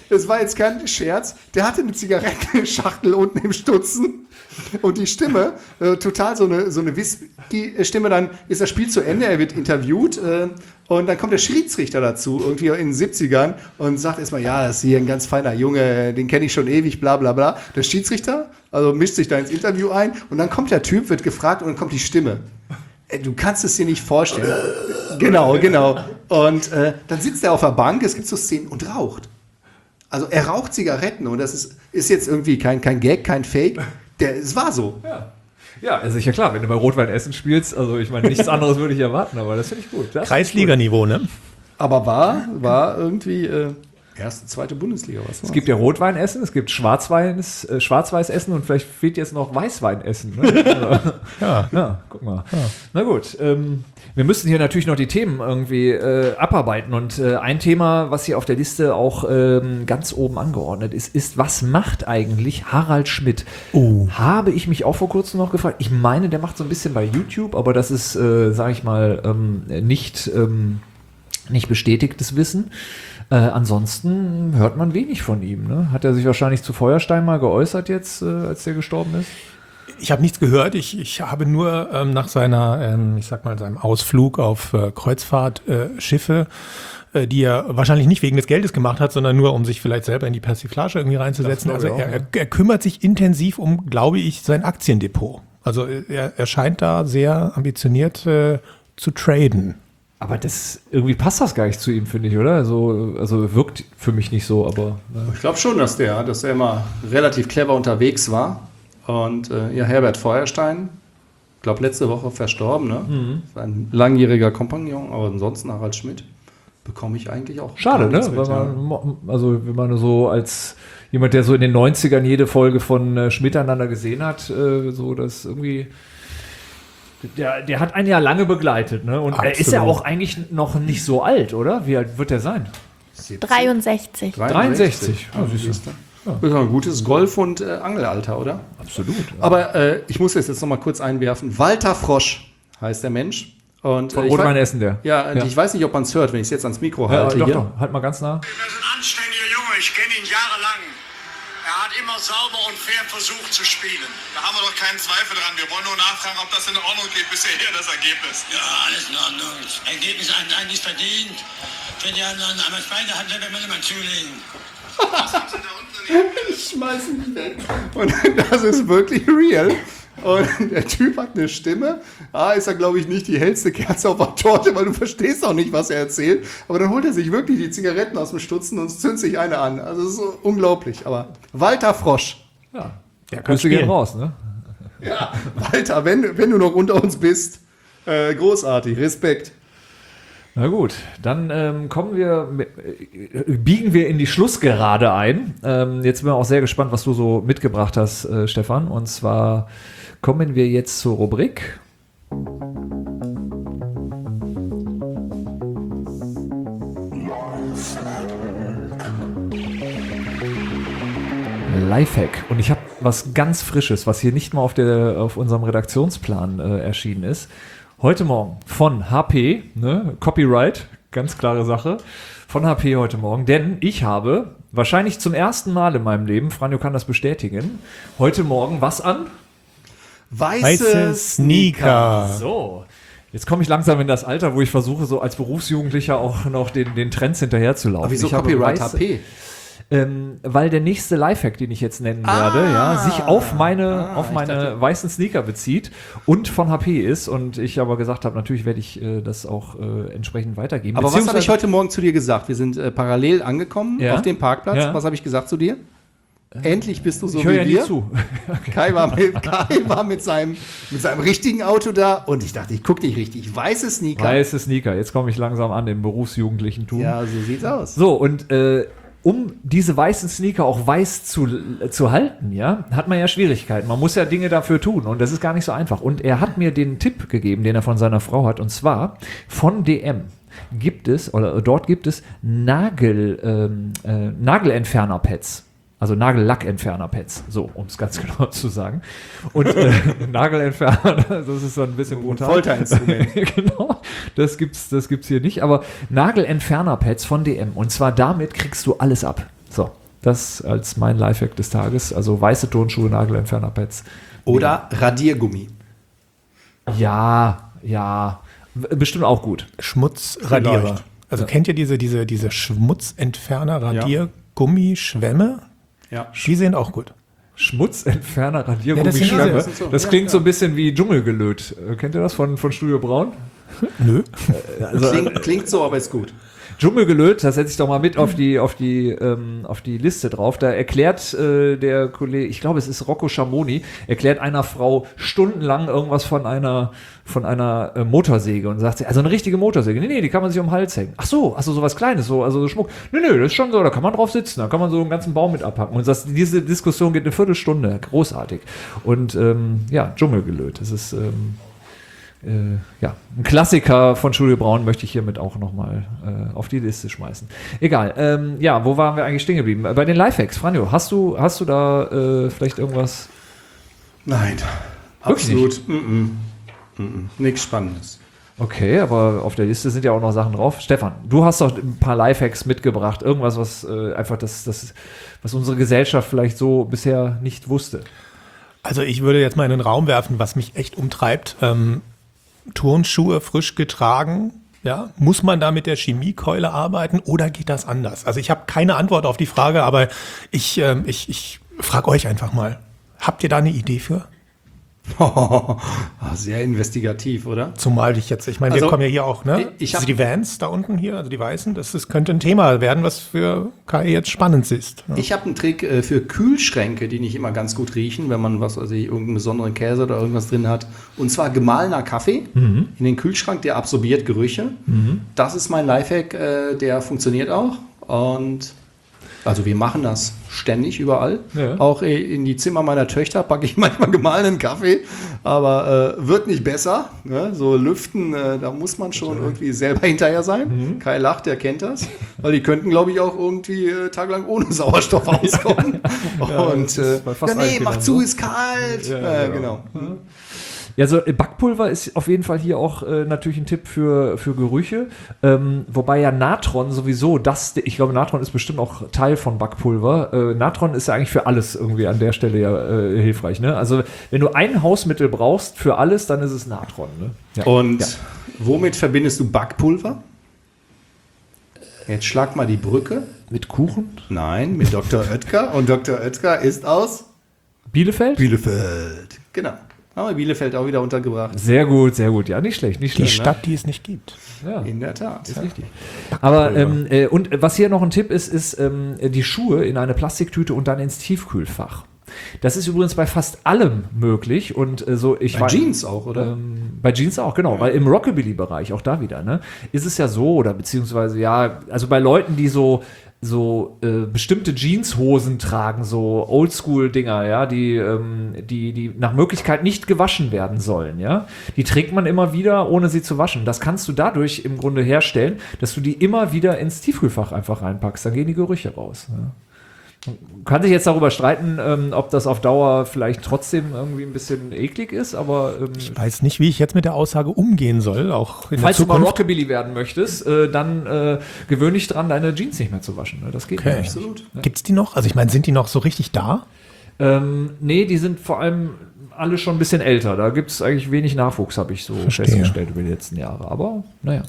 es war jetzt kein Scherz, der hatte eine Zigarettenschachtel unten im Stutzen und die Stimme, äh, total so eine, so eine Whisky-Stimme, dann ist das Spiel zu Ende, er wird interviewt äh, und dann kommt der Schiedsrichter dazu, irgendwie in den siebzigern und sagt erstmal, ja, das ist hier ein ganz feiner Junge, den kenne ich schon ewig, bla bla bla. Der Schiedsrichter, also mischt sich da ins Interview ein und dann kommt der Typ, wird gefragt und dann kommt die Stimme. Du kannst es dir nicht vorstellen. Genau, genau. Und äh, dann sitzt er auf der Bank, es gibt so Szenen und raucht. Also er raucht Zigaretten und das ist, ist jetzt irgendwie kein, kein Gag, kein Fake. Der, es war so. Ja. Ja, ist sicher klar, wenn du bei Rot-Wein Essen spielst, also ich meine, nichts anderes würde ich erwarten, aber das finde ich gut. Kreisliga-Niveau, ne? Aber war, war irgendwie äh, erste, zweite Bundesliga. Was es gibt ja Rotwein-Essen, es gibt Schwarzweins, äh, Schwarz-Weiß-Essen und vielleicht fehlt jetzt noch Weißwein-Essen. Ne? Also, ja. ja, guck mal. Ja. Na gut, ähm, wir müssen hier natürlich noch die Themen irgendwie äh, abarbeiten und äh, ein Thema, was hier auf der Liste auch ähm, ganz oben angeordnet ist, ist, was macht eigentlich Harald Schmidt? Oh. Habe ich mich auch vor kurzem noch gefragt. Ich meine, der macht so ein bisschen bei YouTube, aber das ist, äh, sage ich mal, ähm, nicht, ähm, nicht bestätigtes Wissen. Äh, ansonsten hört man wenig von ihm. Ne? Hat er sich wahrscheinlich zu Feuerstein mal geäußert jetzt, äh, als der gestorben ist? Ich habe nichts gehört. Ich, ich habe nur ähm, nach seiner, ähm, ich sag mal, seinem Ausflug auf äh, Kreuzfahrtschiffe, äh, die er wahrscheinlich nicht wegen des Geldes gemacht hat, sondern nur, um sich vielleicht selber in die Persiflage irgendwie reinzusetzen. Also er, er, er kümmert sich intensiv um, glaube ich, sein Aktiendepot. Also er, er scheint da sehr ambitioniert äh, zu traden. Aber das irgendwie passt das gar nicht zu ihm, finde ich, oder? Also, also wirkt für mich nicht so, aber. Ne. Ich glaube schon, dass der, dass er immer relativ clever unterwegs war. Und äh, ja, Herbert Feuerstein, ich glaube letzte Woche verstorben, ne? Mhm. Ein langjähriger Kompagnon, aber ansonsten Harald Schmidt bekomme ich eigentlich auch. Schade, ne? Weil man, also wenn man so als jemand, der so in den neunzigern jede Folge von äh, Schmidt einander gesehen hat, äh, so das irgendwie. Der, der hat einen ja lange begleitet, ne? Und er ist ja auch eigentlich noch nicht so alt, oder? Wie alt wird er sein? dreiundsechzig. dreiundsechzig. Ja, siehst du. Ja. Das ist ein gutes Golf- und äh, Angelalter, oder? Absolut. Ja. Aber äh, ich muss jetzt, jetzt noch mal kurz einwerfen. Walter Frosch heißt der Mensch. Und, Von äh, Rotwein Essen, der. Ja, ja, ich weiß nicht, ob man es hört, wenn ich es jetzt ans Mikro ja, halte. Doch, hier. doch, halt mal ganz nah. Er ist ein anständiger Junge, ich kenne ihn jahrelang. Er hat immer sauber und fair versucht zu spielen. Da haben wir doch keinen Zweifel dran. Wir wollen nur nachfragen, ob das in Ordnung geht bisher hier, das Ergebnis. Ja, alles in Ordnung. Das Ergebnis hat eigentlich verdient. Für die anderen, aber Schweine hat er, wenn man immer zulegen. Ich schmeiß ihn weg. Und das ist wirklich real. Und der Typ hat eine Stimme. Ah, ist er, glaube ich, nicht die hellste Kerze auf der Torte, weil du verstehst auch nicht, was er erzählt. Aber dann holt er sich wirklich die Zigaretten aus dem Stutzen und zündet sich eine an. Also das ist so unglaublich. Aber Walter Frosch. Ja, der kannst du gerne raus, ne? Ja, Walter, wenn, wenn du noch unter uns bist, äh, großartig, Respekt. Na gut, dann ähm, kommen wir, äh, biegen wir in die Schlussgerade ein. Ähm, jetzt bin ich auch sehr gespannt, was du so mitgebracht hast, äh, Stefan. Und zwar kommen wir jetzt zur Rubrik Lifehack. Und ich habe was ganz Frisches, was hier nicht mal auf, der, auf unserem Redaktionsplan äh, erschienen ist. Heute Morgen von H P, ne, Copyright, ganz klare Sache, von H P heute Morgen, denn ich habe wahrscheinlich zum ersten Mal in meinem Leben, Franjo kann das bestätigen, heute Morgen was an? Weiße, Weiße Sneaker. So, jetzt komme ich langsam in das Alter, wo ich versuche, so als Berufsjugendlicher auch noch den, den Trends hinterherzulaufen. Aber wieso ich Copyright habe H P? Ähm, weil der nächste Lifehack, den ich jetzt nennen ah, werde, ja, sich auf meine, ah, auf meine dachte, weißen Sneaker bezieht und von H P ist und ich aber gesagt habe, natürlich werde ich äh, das auch äh, entsprechend weitergeben. Aber was habe ich heute Morgen zu dir gesagt? Wir sind äh, parallel angekommen ja? auf dem Parkplatz. Ja? Was habe ich gesagt zu dir? Endlich bist du so ich höre wie ja wir. nicht zu. Kai war, mit, Kai war mit, seinem, mit seinem richtigen Auto da und ich dachte, ich gucke dich richtig. Weiße Sneaker. Weiße Sneaker. Jetzt komme ich langsam an den berufsjugendlichen Tum. Ja, so sieht's aus. So, und äh, um diese weißen Sneaker auch weiß zu, äh, zu halten, ja, hat man ja Schwierigkeiten. Man muss ja Dinge dafür tun und das ist gar nicht so einfach. Und er hat mir den Tipp gegeben, den er von seiner Frau hat, und zwar von D M gibt es, oder dort gibt es Nagel, ähm, äh, Nagelentferner-Pads. Also Nagellackentferner-Pads, so, um es ganz genau zu sagen. Und äh, Nagelentferner, das ist so ein bisschen brutal. Folterinstrument. Genau, das gibt's, das gibt's hier nicht. Aber Nagelentferner-Pads von D M. Und zwar damit kriegst du alles ab. So, Das als mein Lifehack des Tages. Also weiße Turnschuhe, Nagelentferner-Pads. Oder Radiergummi. Ja, ja. Bestimmt auch gut. Schmutzradierer. Vielleicht. Also Ja. kennt ihr diese, diese, diese Schmutzentferner, Radiergummischwämme? Ja. Die sind auch gut. Schmutzentferner, Ja, das Radiergummi, sind Schwämme. diese- Das, das sind so- klingt ja, so ja. ein bisschen wie Dschungelgelöt. Äh, Kennt ihr das von, von Studio Braun? Nö. Also, Klingt, klingt so, aber ist gut. Dschungelgelöt, das setze ich doch mal mit auf die, auf die, ähm, auf die Liste drauf. Da erklärt äh, der Kollege, ich glaube, es ist Rocco Schamoni, erklärt einer Frau stundenlang irgendwas von einer, von einer äh, Motorsäge und sagt sie, also eine richtige Motorsäge. Nee, nee, die kann man sich um den Hals hängen. Ach so, also sowas Kleines, so, also so Schmuck. Nee, nee, das ist schon so, da kann man drauf sitzen, da kann man so einen ganzen Baum mit abhacken. Und das, diese Diskussion geht eine Viertelstunde, großartig. Und ähm, ja, Dschungelgelöt, das ist ähm, Äh, ja, ein Klassiker von Studio Braun möchte ich hiermit auch nochmal äh, auf die Liste schmeißen. Egal, ähm, ja, wo waren wir eigentlich stehen geblieben? Bei den Lifehacks, Franjo, hast du, hast du da äh, vielleicht irgendwas? Nein, Wirklich absolut. Mm -mm. Mm -mm. Nichts Spannendes. Okay, aber auf der Liste sind ja auch noch Sachen drauf. Stefan, du hast doch ein paar Lifehacks mitgebracht, irgendwas, was äh, einfach das, das, was unsere Gesellschaft vielleicht so bisher nicht wusste. Also ich würde jetzt mal in den Raum werfen, was mich echt umtreibt. Ähm, Turnschuhe frisch getragen, ja, muss man da mit der Chemiekeule arbeiten oder geht das anders? Also ich habe keine Antwort auf die Frage, aber ich, ähm, ich, ich frage euch einfach mal, habt ihr da eine Idee für? Sehr investigativ, oder? Zumal ich jetzt, ich meine, Also, wir kommen ja hier auch, ne? ich hab- also die Vans da unten hier, also die Weißen, das, das könnte ein Thema werden, was für Kai jetzt spannend ist. Ja. Ich habe einen Trick äh, für Kühlschränke, die nicht immer ganz gut riechen, wenn man was, also irgendeinen besonderen Käse oder irgendwas drin hat. Und zwar gemahlener Kaffee in den Kühlschrank, der absorbiert Gerüche. Das ist mein Lifehack, äh, der funktioniert auch. Und also wir machen das ständig überall. Ja. Auch äh, in die Zimmer meiner Töchter packe ich manchmal gemahlenen Kaffee, aber äh, wird nicht besser. Ne? So lüften, äh, da muss man schon irgendwie selber hinterher sein. Kai lacht, der kennt das. Weil die könnten, glaube ich, auch irgendwie äh, tagelang ohne Sauerstoff auskommen. Und das äh, ist bei fast ja, allen nee, Kindern mach zu, so. ist kalt. Ja, äh, genau. genau. Ja, so äh, Backpulver ist auf jeden Fall hier auch äh, natürlich ein Tipp für, für Gerüche. Ähm, wobei ja Natron sowieso, das, ich glaube, Natron ist bestimmt auch Teil von Backpulver. Äh, Natron ist ja eigentlich für alles irgendwie an der Stelle ja äh, hilfreich. Ne? Also, wenn du ein Hausmittel brauchst für alles, dann ist es Natron. Ne? Ja. Und ja. womit verbindest du Backpulver? Jetzt schlag mal die Brücke. Mit Kuchen? Nein, mit Doktor Oetker. Und Doktor Oetker ist aus Bielefeld? Bielefeld. Genau. Haben wir Bielefeld auch wieder untergebracht. Sehr gut, sehr gut. Ja, nicht schlecht, nicht Die schlecht. Stadt, die es nicht gibt. Ja. In der Tat. Ist richtig. Aber ähm, äh, und was hier noch ein Tipp ist, ist ähm, die Schuhe in eine Plastiktüte und dann ins Tiefkühlfach. Das ist übrigens bei fast allem möglich und äh, so ich Bei war- Jeans auch, oder? Ähm, bei Jeans auch, genau, weil im Rockabilly-Bereich auch da wieder, ne, ist es ja so oder beziehungsweise ja, also bei Leuten, die so so äh, bestimmte Jeanshosen tragen, so Oldschool-Dinger, ja, die, ähm, die, die nach Möglichkeit nicht gewaschen werden sollen, ja. Die trägt man immer wieder, ohne sie zu waschen. Das kannst du dadurch im Grunde herstellen, dass du die immer wieder ins Tiefkühlfach einfach reinpackst. Dann gehen die Gerüche raus. Ja. Man kann sich jetzt darüber streiten, ähm, ob das auf Dauer vielleicht trotzdem irgendwie ein bisschen eklig ist, aber ähm, Ich weiß nicht, wie ich jetzt mit der Aussage umgehen soll, auch in falls der du mal Zukunft. Rockabilly werden möchtest, äh, dann äh, gewöhn dich dran, deine Jeans nicht mehr zu waschen. Ne? Das geht Okay. nicht. Absolut. Gibt's die noch? Also ich meine, sind die noch so richtig da? Ähm, nee, die sind vor allem alle schon ein bisschen älter. Da gibt es eigentlich wenig Nachwuchs, habe ich so Verstehe. festgestellt über die letzten Jahre. Aber naja.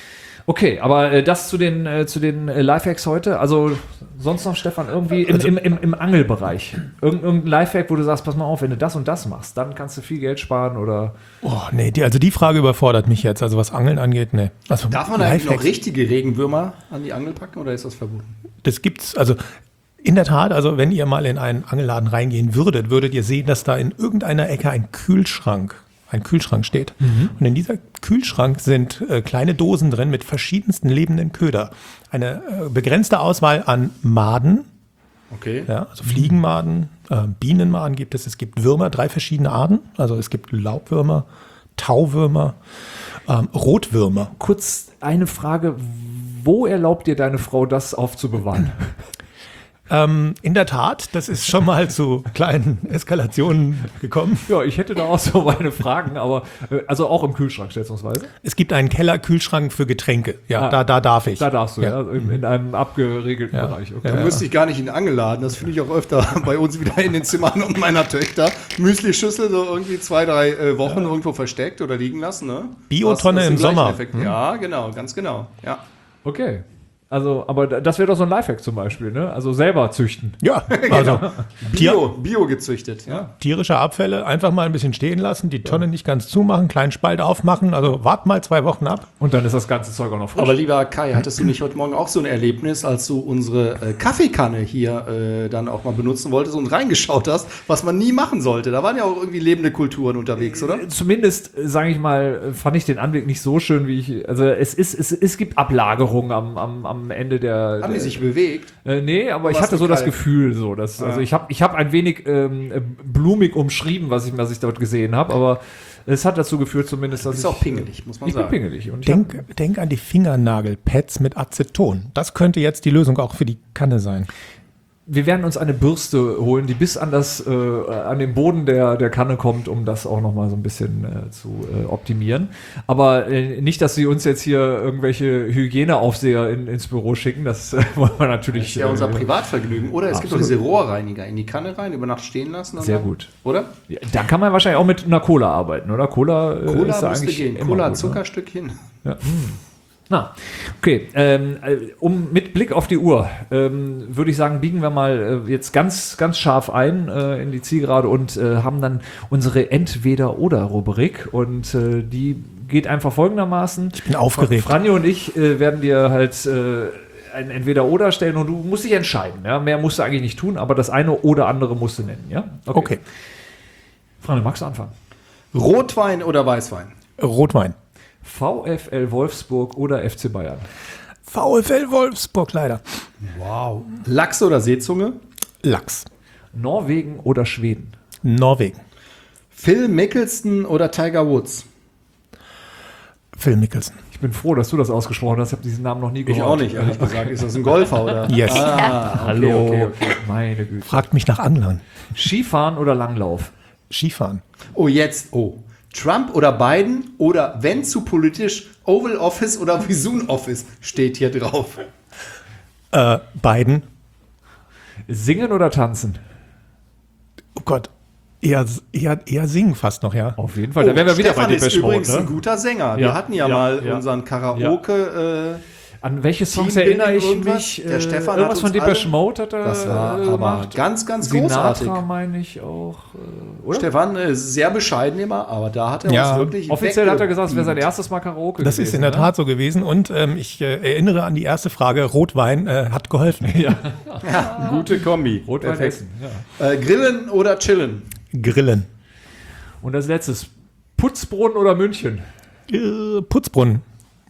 Okay, aber äh, das zu den, äh, zu den äh, Lifehacks heute. Also sonst noch, Stefan, irgendwie im, im, im, im Angelbereich. Irgend, irgendein Lifehack, wo du sagst, pass mal auf, wenn du das und das machst, dann kannst du viel Geld sparen oder... Oh, nee, die, also die Frage überfordert mich jetzt. Also was Angeln angeht, nee. Also Darf man eigentlich noch Lifehacks, richtige Regenwürmer an die Angel packen oder ist das verboten? Das gibt's, also in der Tat, also wenn ihr mal in einen Angelladen reingehen würdet, würdet ihr sehen, dass da in irgendeiner Ecke ein Kühlschrank, ein Kühlschrank steht. Und in dieser Kühlschrank sind äh, kleine Dosen drin mit verschiedensten lebenden Köder. Eine äh, begrenzte Auswahl an Maden, Okay. ja, also Fliegenmaden, äh, Bienenmaden gibt es. Es gibt Würmer, drei verschiedene Arten. Also es gibt Laubwürmer, Tauwürmer, ähm, Rotwürmer. Kurz eine Frage, wo erlaubt dir deine Frau, das aufzubewahren? Ähm, in der Tat, das ist schon mal zu kleinen Eskalationen gekommen. Ja, ich hätte da auch so meine Fragen, aber äh, also auch im Kühlschrank schätzungsweise. Es gibt einen Keller-Kühlschrank für Getränke. Ja, Ah, da, da darf ich. Da darfst du, ja, ja. in, in einem abgeregelten Ja. Bereich. Okay. Da müsste ich gar nicht in angeladen. Das finde ich auch öfter bei uns wieder in den Zimmern und meiner Töchter. Müsli-Schüssel so irgendwie zwei, drei äh, Wochen irgendwo versteckt oder liegen lassen. Ne? Biotonne Das ist im den gleichen Sommer. Effekt. Ja, genau, ganz genau. Ja. Okay. Also, aber das wäre doch so ein Lifehack zum Beispiel, ne? Also selber züchten. Ja, also Bio, Bio gezüchtet. Ja. tierische Abfälle einfach mal ein bisschen stehen lassen, die Tonne nicht ganz zumachen, kleinen Spalt aufmachen. Also wart mal zwei Wochen ab. Und dann ist das ganze Zeug auch noch frisch. Aber lieber Kai, hattest du nicht heute Morgen auch so ein Erlebnis, als du unsere äh, Kaffeekanne hier äh, dann auch mal benutzen wolltest und reingeschaut hast, was man nie machen sollte? Da waren ja auch irgendwie lebende Kulturen unterwegs, oder? Zumindest, sage ich mal, fand ich den Anblick nicht so schön, wie ich. Also es ist, es, es gibt Ablagerungen am, am, am Ende der. Haben die der, sich bewegt? Äh, nee, aber ich war's hatte nur so das kalt? Gefühl, so, dass, also ich habe ich hab ein wenig ähm, äh, blumig umschrieben, was ich, was ich dort gesehen habe, aber es hat dazu geführt zumindest, dass Ist ich... auch pingelig, muss man ich sagen. bin pingelig. Und ich hab, Denk, denk an die Fingernagelpads mit Aceton. Das könnte jetzt die Lösung auch für die Kanne sein. wir werden uns eine Bürste holen, die bis an, das, äh, an den Boden der, der Kanne kommt, um das auch noch mal so ein bisschen äh, zu äh, optimieren. Aber äh, nicht, dass sie uns jetzt hier irgendwelche Hygieneaufseher in, ins Büro schicken. Das äh, wollen wir natürlich. Das ist ja unser äh, Privatvergnügen. Oder es absolut. gibt doch diese Rohrreiniger in die Kanne rein, über Nacht stehen lassen. Und Sehr dann, gut. Oder? Ja, da kann man wahrscheinlich auch mit einer Cola arbeiten, oder? Cola, äh, Cola ist da müsste eigentlich gehen. immer Cola, gut, Zuckerstückchen. Ne? Ja. Na, okay. Ähm, äh, um mit Blick auf die Uhr ähm, würde ich sagen, biegen wir mal äh, jetzt ganz, ganz scharf ein äh, in die Zielgerade und äh, haben dann unsere Entweder-Oder-Rubrik und äh, die geht einfach folgendermaßen. Ich bin aufgeregt. Franjo und ich äh, werden dir halt äh, ein Entweder-Oder stellen und du musst dich entscheiden. Ja? Mehr musst du eigentlich nicht tun, aber das eine oder andere musst du nennen. Ja? Okay. Franjo, magst du anfangen? Rotwein oder Weißwein? Rotwein. VfL Wolfsburg oder F C Bayern? VfL Wolfsburg leider. Wow. Lachs oder Seezunge? Lachs. Norwegen oder Schweden? Norwegen. Phil Mickelson oder Tiger Woods? Phil Mickelson. Ich bin froh, dass du das ausgesprochen hast. Ich habe diesen Namen noch nie gehört. Ich auch nicht, ehrlich gesagt. Ist das ein Golfer, oder? Yes. Ah, okay, Hallo. okay, okay. Meine Güte. Fragt mich nach Anglern. Skifahren oder Langlauf? Skifahren. Oh, jetzt, oh. Trump oder Biden oder wenn zu politisch, Oval Office oder Visun Office steht hier drauf. Äh, Biden. Singen oder tanzen? Oh Gott. Eher, eher, eher singen fast noch, ja. Auf jeden Fall. Da wären wir wieder Stefan bei ist Depeche Mode, übrigens ein ne? guter Sänger. Wir Ja, hatten ja, ja, mal ja. unseren Karaoke. Äh, An welche Songs Teambuilding erinnere ich irgendwas? mich? Der Äh, Stefan hat irgendwas uns von Depeche alle- Mode hat er das war äh, aber gemacht. ganz, ganz Sinatra großartig. meine ich auch. Äh, oder? Stefan ist sehr bescheiden immer, aber da hat er Ja, uns wirklich Offiziell hat er gesagt, es wäre sein weggebeamt. erstes Mal Karaoke Das gewesen, ist in der ne? Tat so gewesen und ähm, ich äh, erinnere an die erste Frage, Rotwein äh, hat geholfen. Ja. Gute Kombi. Rotwein Perfekt. essen. Ja. Äh, Grillen oder chillen? Grillen. Und als letztes, Putzbrunnen oder München? Äh, Putzbrunnen.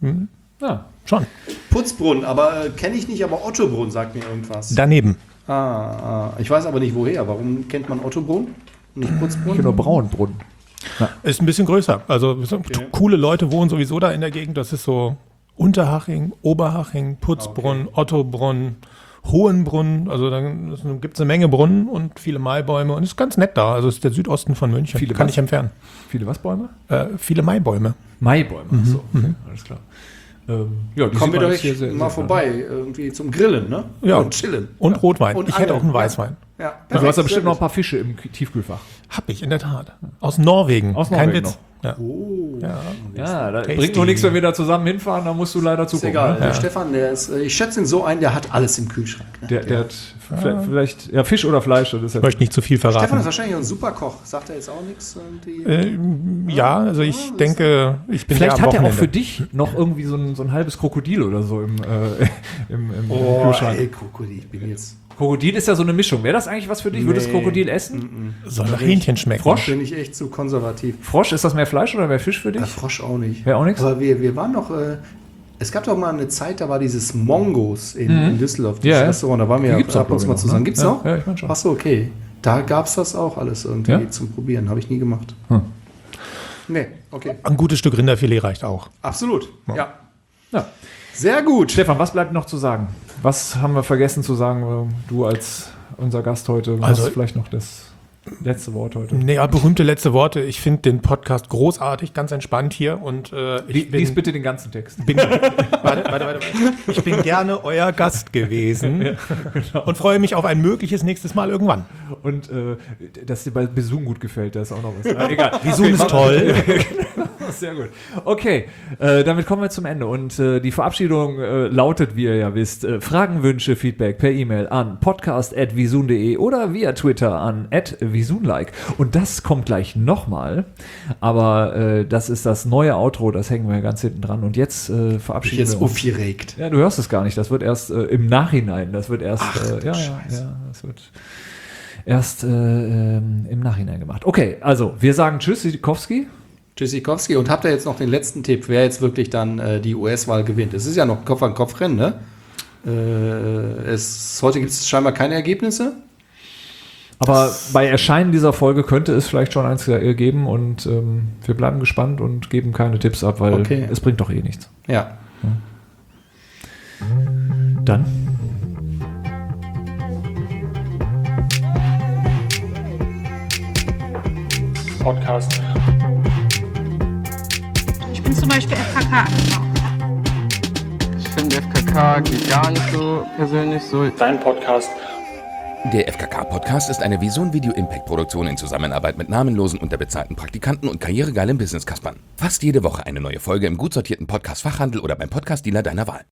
Ja. Schon. Putzbrunnen, aber äh, kenne ich nicht, aber Ottobrunn sagt mir irgendwas. Daneben. Ah, ah, ich weiß aber nicht woher. Warum kennt man Ottobrunn? Nicht Putzbrunn? Genau, Braunbrunnen. Ist ein bisschen größer. Also so coole Leute wohnen sowieso da in der Gegend. Das ist so Unterhaching, Oberhaching, Putzbrunn, Ottobrunn, Hohenbrunn. Also dann gibt es eine Menge Brunnen und viele Maibäume. Und es ist ganz nett da. Also es ist der Südosten von München. Viele Kann was? ich empfehlen. Viele was Bäume? Äh, viele Maibäume. Maibäume, mhm. Achso, okay, alles klar. Ähm, ja, die Kommen wir sieht man doch jetzt hier sehr- mal sehr vorbei, irgendwie zum Grillen, ne? Ja. Und chillen. Und Rotwein. Und ich hätte auch einen Angeln. Weißwein. Ja, Ja, du hast ja perfekt, bestimmt noch ein sehr paar Fische im K- Tiefkühlfach. Hab ich, in der Tat. Aus Norwegen. Aus Kein Norwegen Witz. Ja. Oh. Ja. Ja, das Tasty. bringt nur nichts, wenn wir da zusammen hinfahren, da musst du leider Ist zugucken. egal. Ne? Der Stefan, der ist, äh, ich schätze ihn so ein, der hat alles im Kühlschrank. Ne? Der, der hat vielleicht, vielleicht ja, Fisch oder Fleisch. Das ist Ich ja möchte nicht zu viel Stefan ist verraten. wahrscheinlich auch ein super Koch. Sagt er jetzt auch nichts? irgendwie? Äh, ja, also ich denke, ich bin Vielleicht ja am hat er auch Wochenende. für dich noch irgendwie so ein, so ein halbes Krokodil oder so im, äh, im, im Oh, Kühlschrank. ey, Krokodil, ich bin jetzt... Krokodil ist ja so eine Mischung. Wäre das eigentlich was für dich? Würdest du Nee. Krokodil essen? Soll nach Hähnchen schmecken. Frosch? Bin ich echt zu konservativ. Frosch, ist das mehr Fleisch oder mehr Fisch für dich? Der Frosch auch nicht. Wäre auch nichts? Aber wir, wir waren noch... Äh, es gab doch mal eine Zeit, da war dieses Mongos in, in Düsseldorf, dieses Ja, ja. Restaurant. Da waren wir Die ja gibt's auch, ab und zu glaub mal ich, zusammen. noch, ne? Gibt's Ja, noch? ja, ich mein schon. Achso, okay. Da gab es das auch alles irgendwie Ja? zum Probieren. Habe ich nie gemacht. Hm. Nee, okay. Ein gutes Stück Rinderfilet reicht auch. Absolut. Ja. Ja. Sehr gut. Stefan, was bleibt noch zu sagen? Was haben wir vergessen zu sagen, du als unser Gast heute? Also, hast vielleicht noch das letzte Wort heute? Nee, ja, berühmte letzte Worte. Ich finde den Podcast großartig, ganz entspannt hier. Und, äh, ich bin, lies bitte den ganzen Text. Bin, warte, warte, warte, warte. Ich bin gerne euer Gast gewesen ja, genau. und freue mich auf ein mögliches nächstes Mal irgendwann. Und äh, dass dir bei Besun gut gefällt, da ist auch noch was. Ah, egal. Besun ist toll. Sehr gut. Okay, äh, damit kommen wir zum Ende. Und äh, die Verabschiedung äh, lautet, wie ihr ja wisst, äh, Fragen, Wünsche, Feedback per E-Mail an podcast at visun punkt de oder via Twitter an at visunlike. Und das kommt gleich nochmal. Aber äh, das ist das neue Outro, das hängen wir ganz hinten dran. Und jetzt äh, verabschieden jetzt wir uns. aufgeregt. Ja, du hörst es gar nicht. Das wird erst äh, im Nachhinein. Das wird erst, Ach, äh, ja, ja, ja, das wird erst äh, ähm, im Nachhinein gemacht. Okay, also wir sagen Tschüss, Sikowski. Tschüssikowski. Und habt ihr jetzt noch den letzten Tipp, wer jetzt wirklich dann äh, die U S-Wahl gewinnt? Es ist ja noch Kopf-an-Kopf-Rennen, ne? Äh, es, heute gibt es scheinbar keine Ergebnisse. Aber bei Erscheinen dieser Folge könnte es vielleicht schon eins geben und ähm, wir bleiben gespannt und geben keine Tipps ab, weil okay. es bringt doch eh nichts. Ja. ja. Dann. Podcast. Ich bin zum Beispiel F K K-Anbau. Ich finde F K K geht gar nicht so persönlich so. Dein Podcast. Der F K K-Podcast ist eine Visun-Video-Impact-Produktion in Zusammenarbeit mit namenlosen, unterbezahlten Praktikanten und karrieregeilen Business-Kaspern. Fast jede Woche eine neue Folge im gut sortierten Podcast-Fachhandel oder beim Podcast-Dealer deiner Wahl.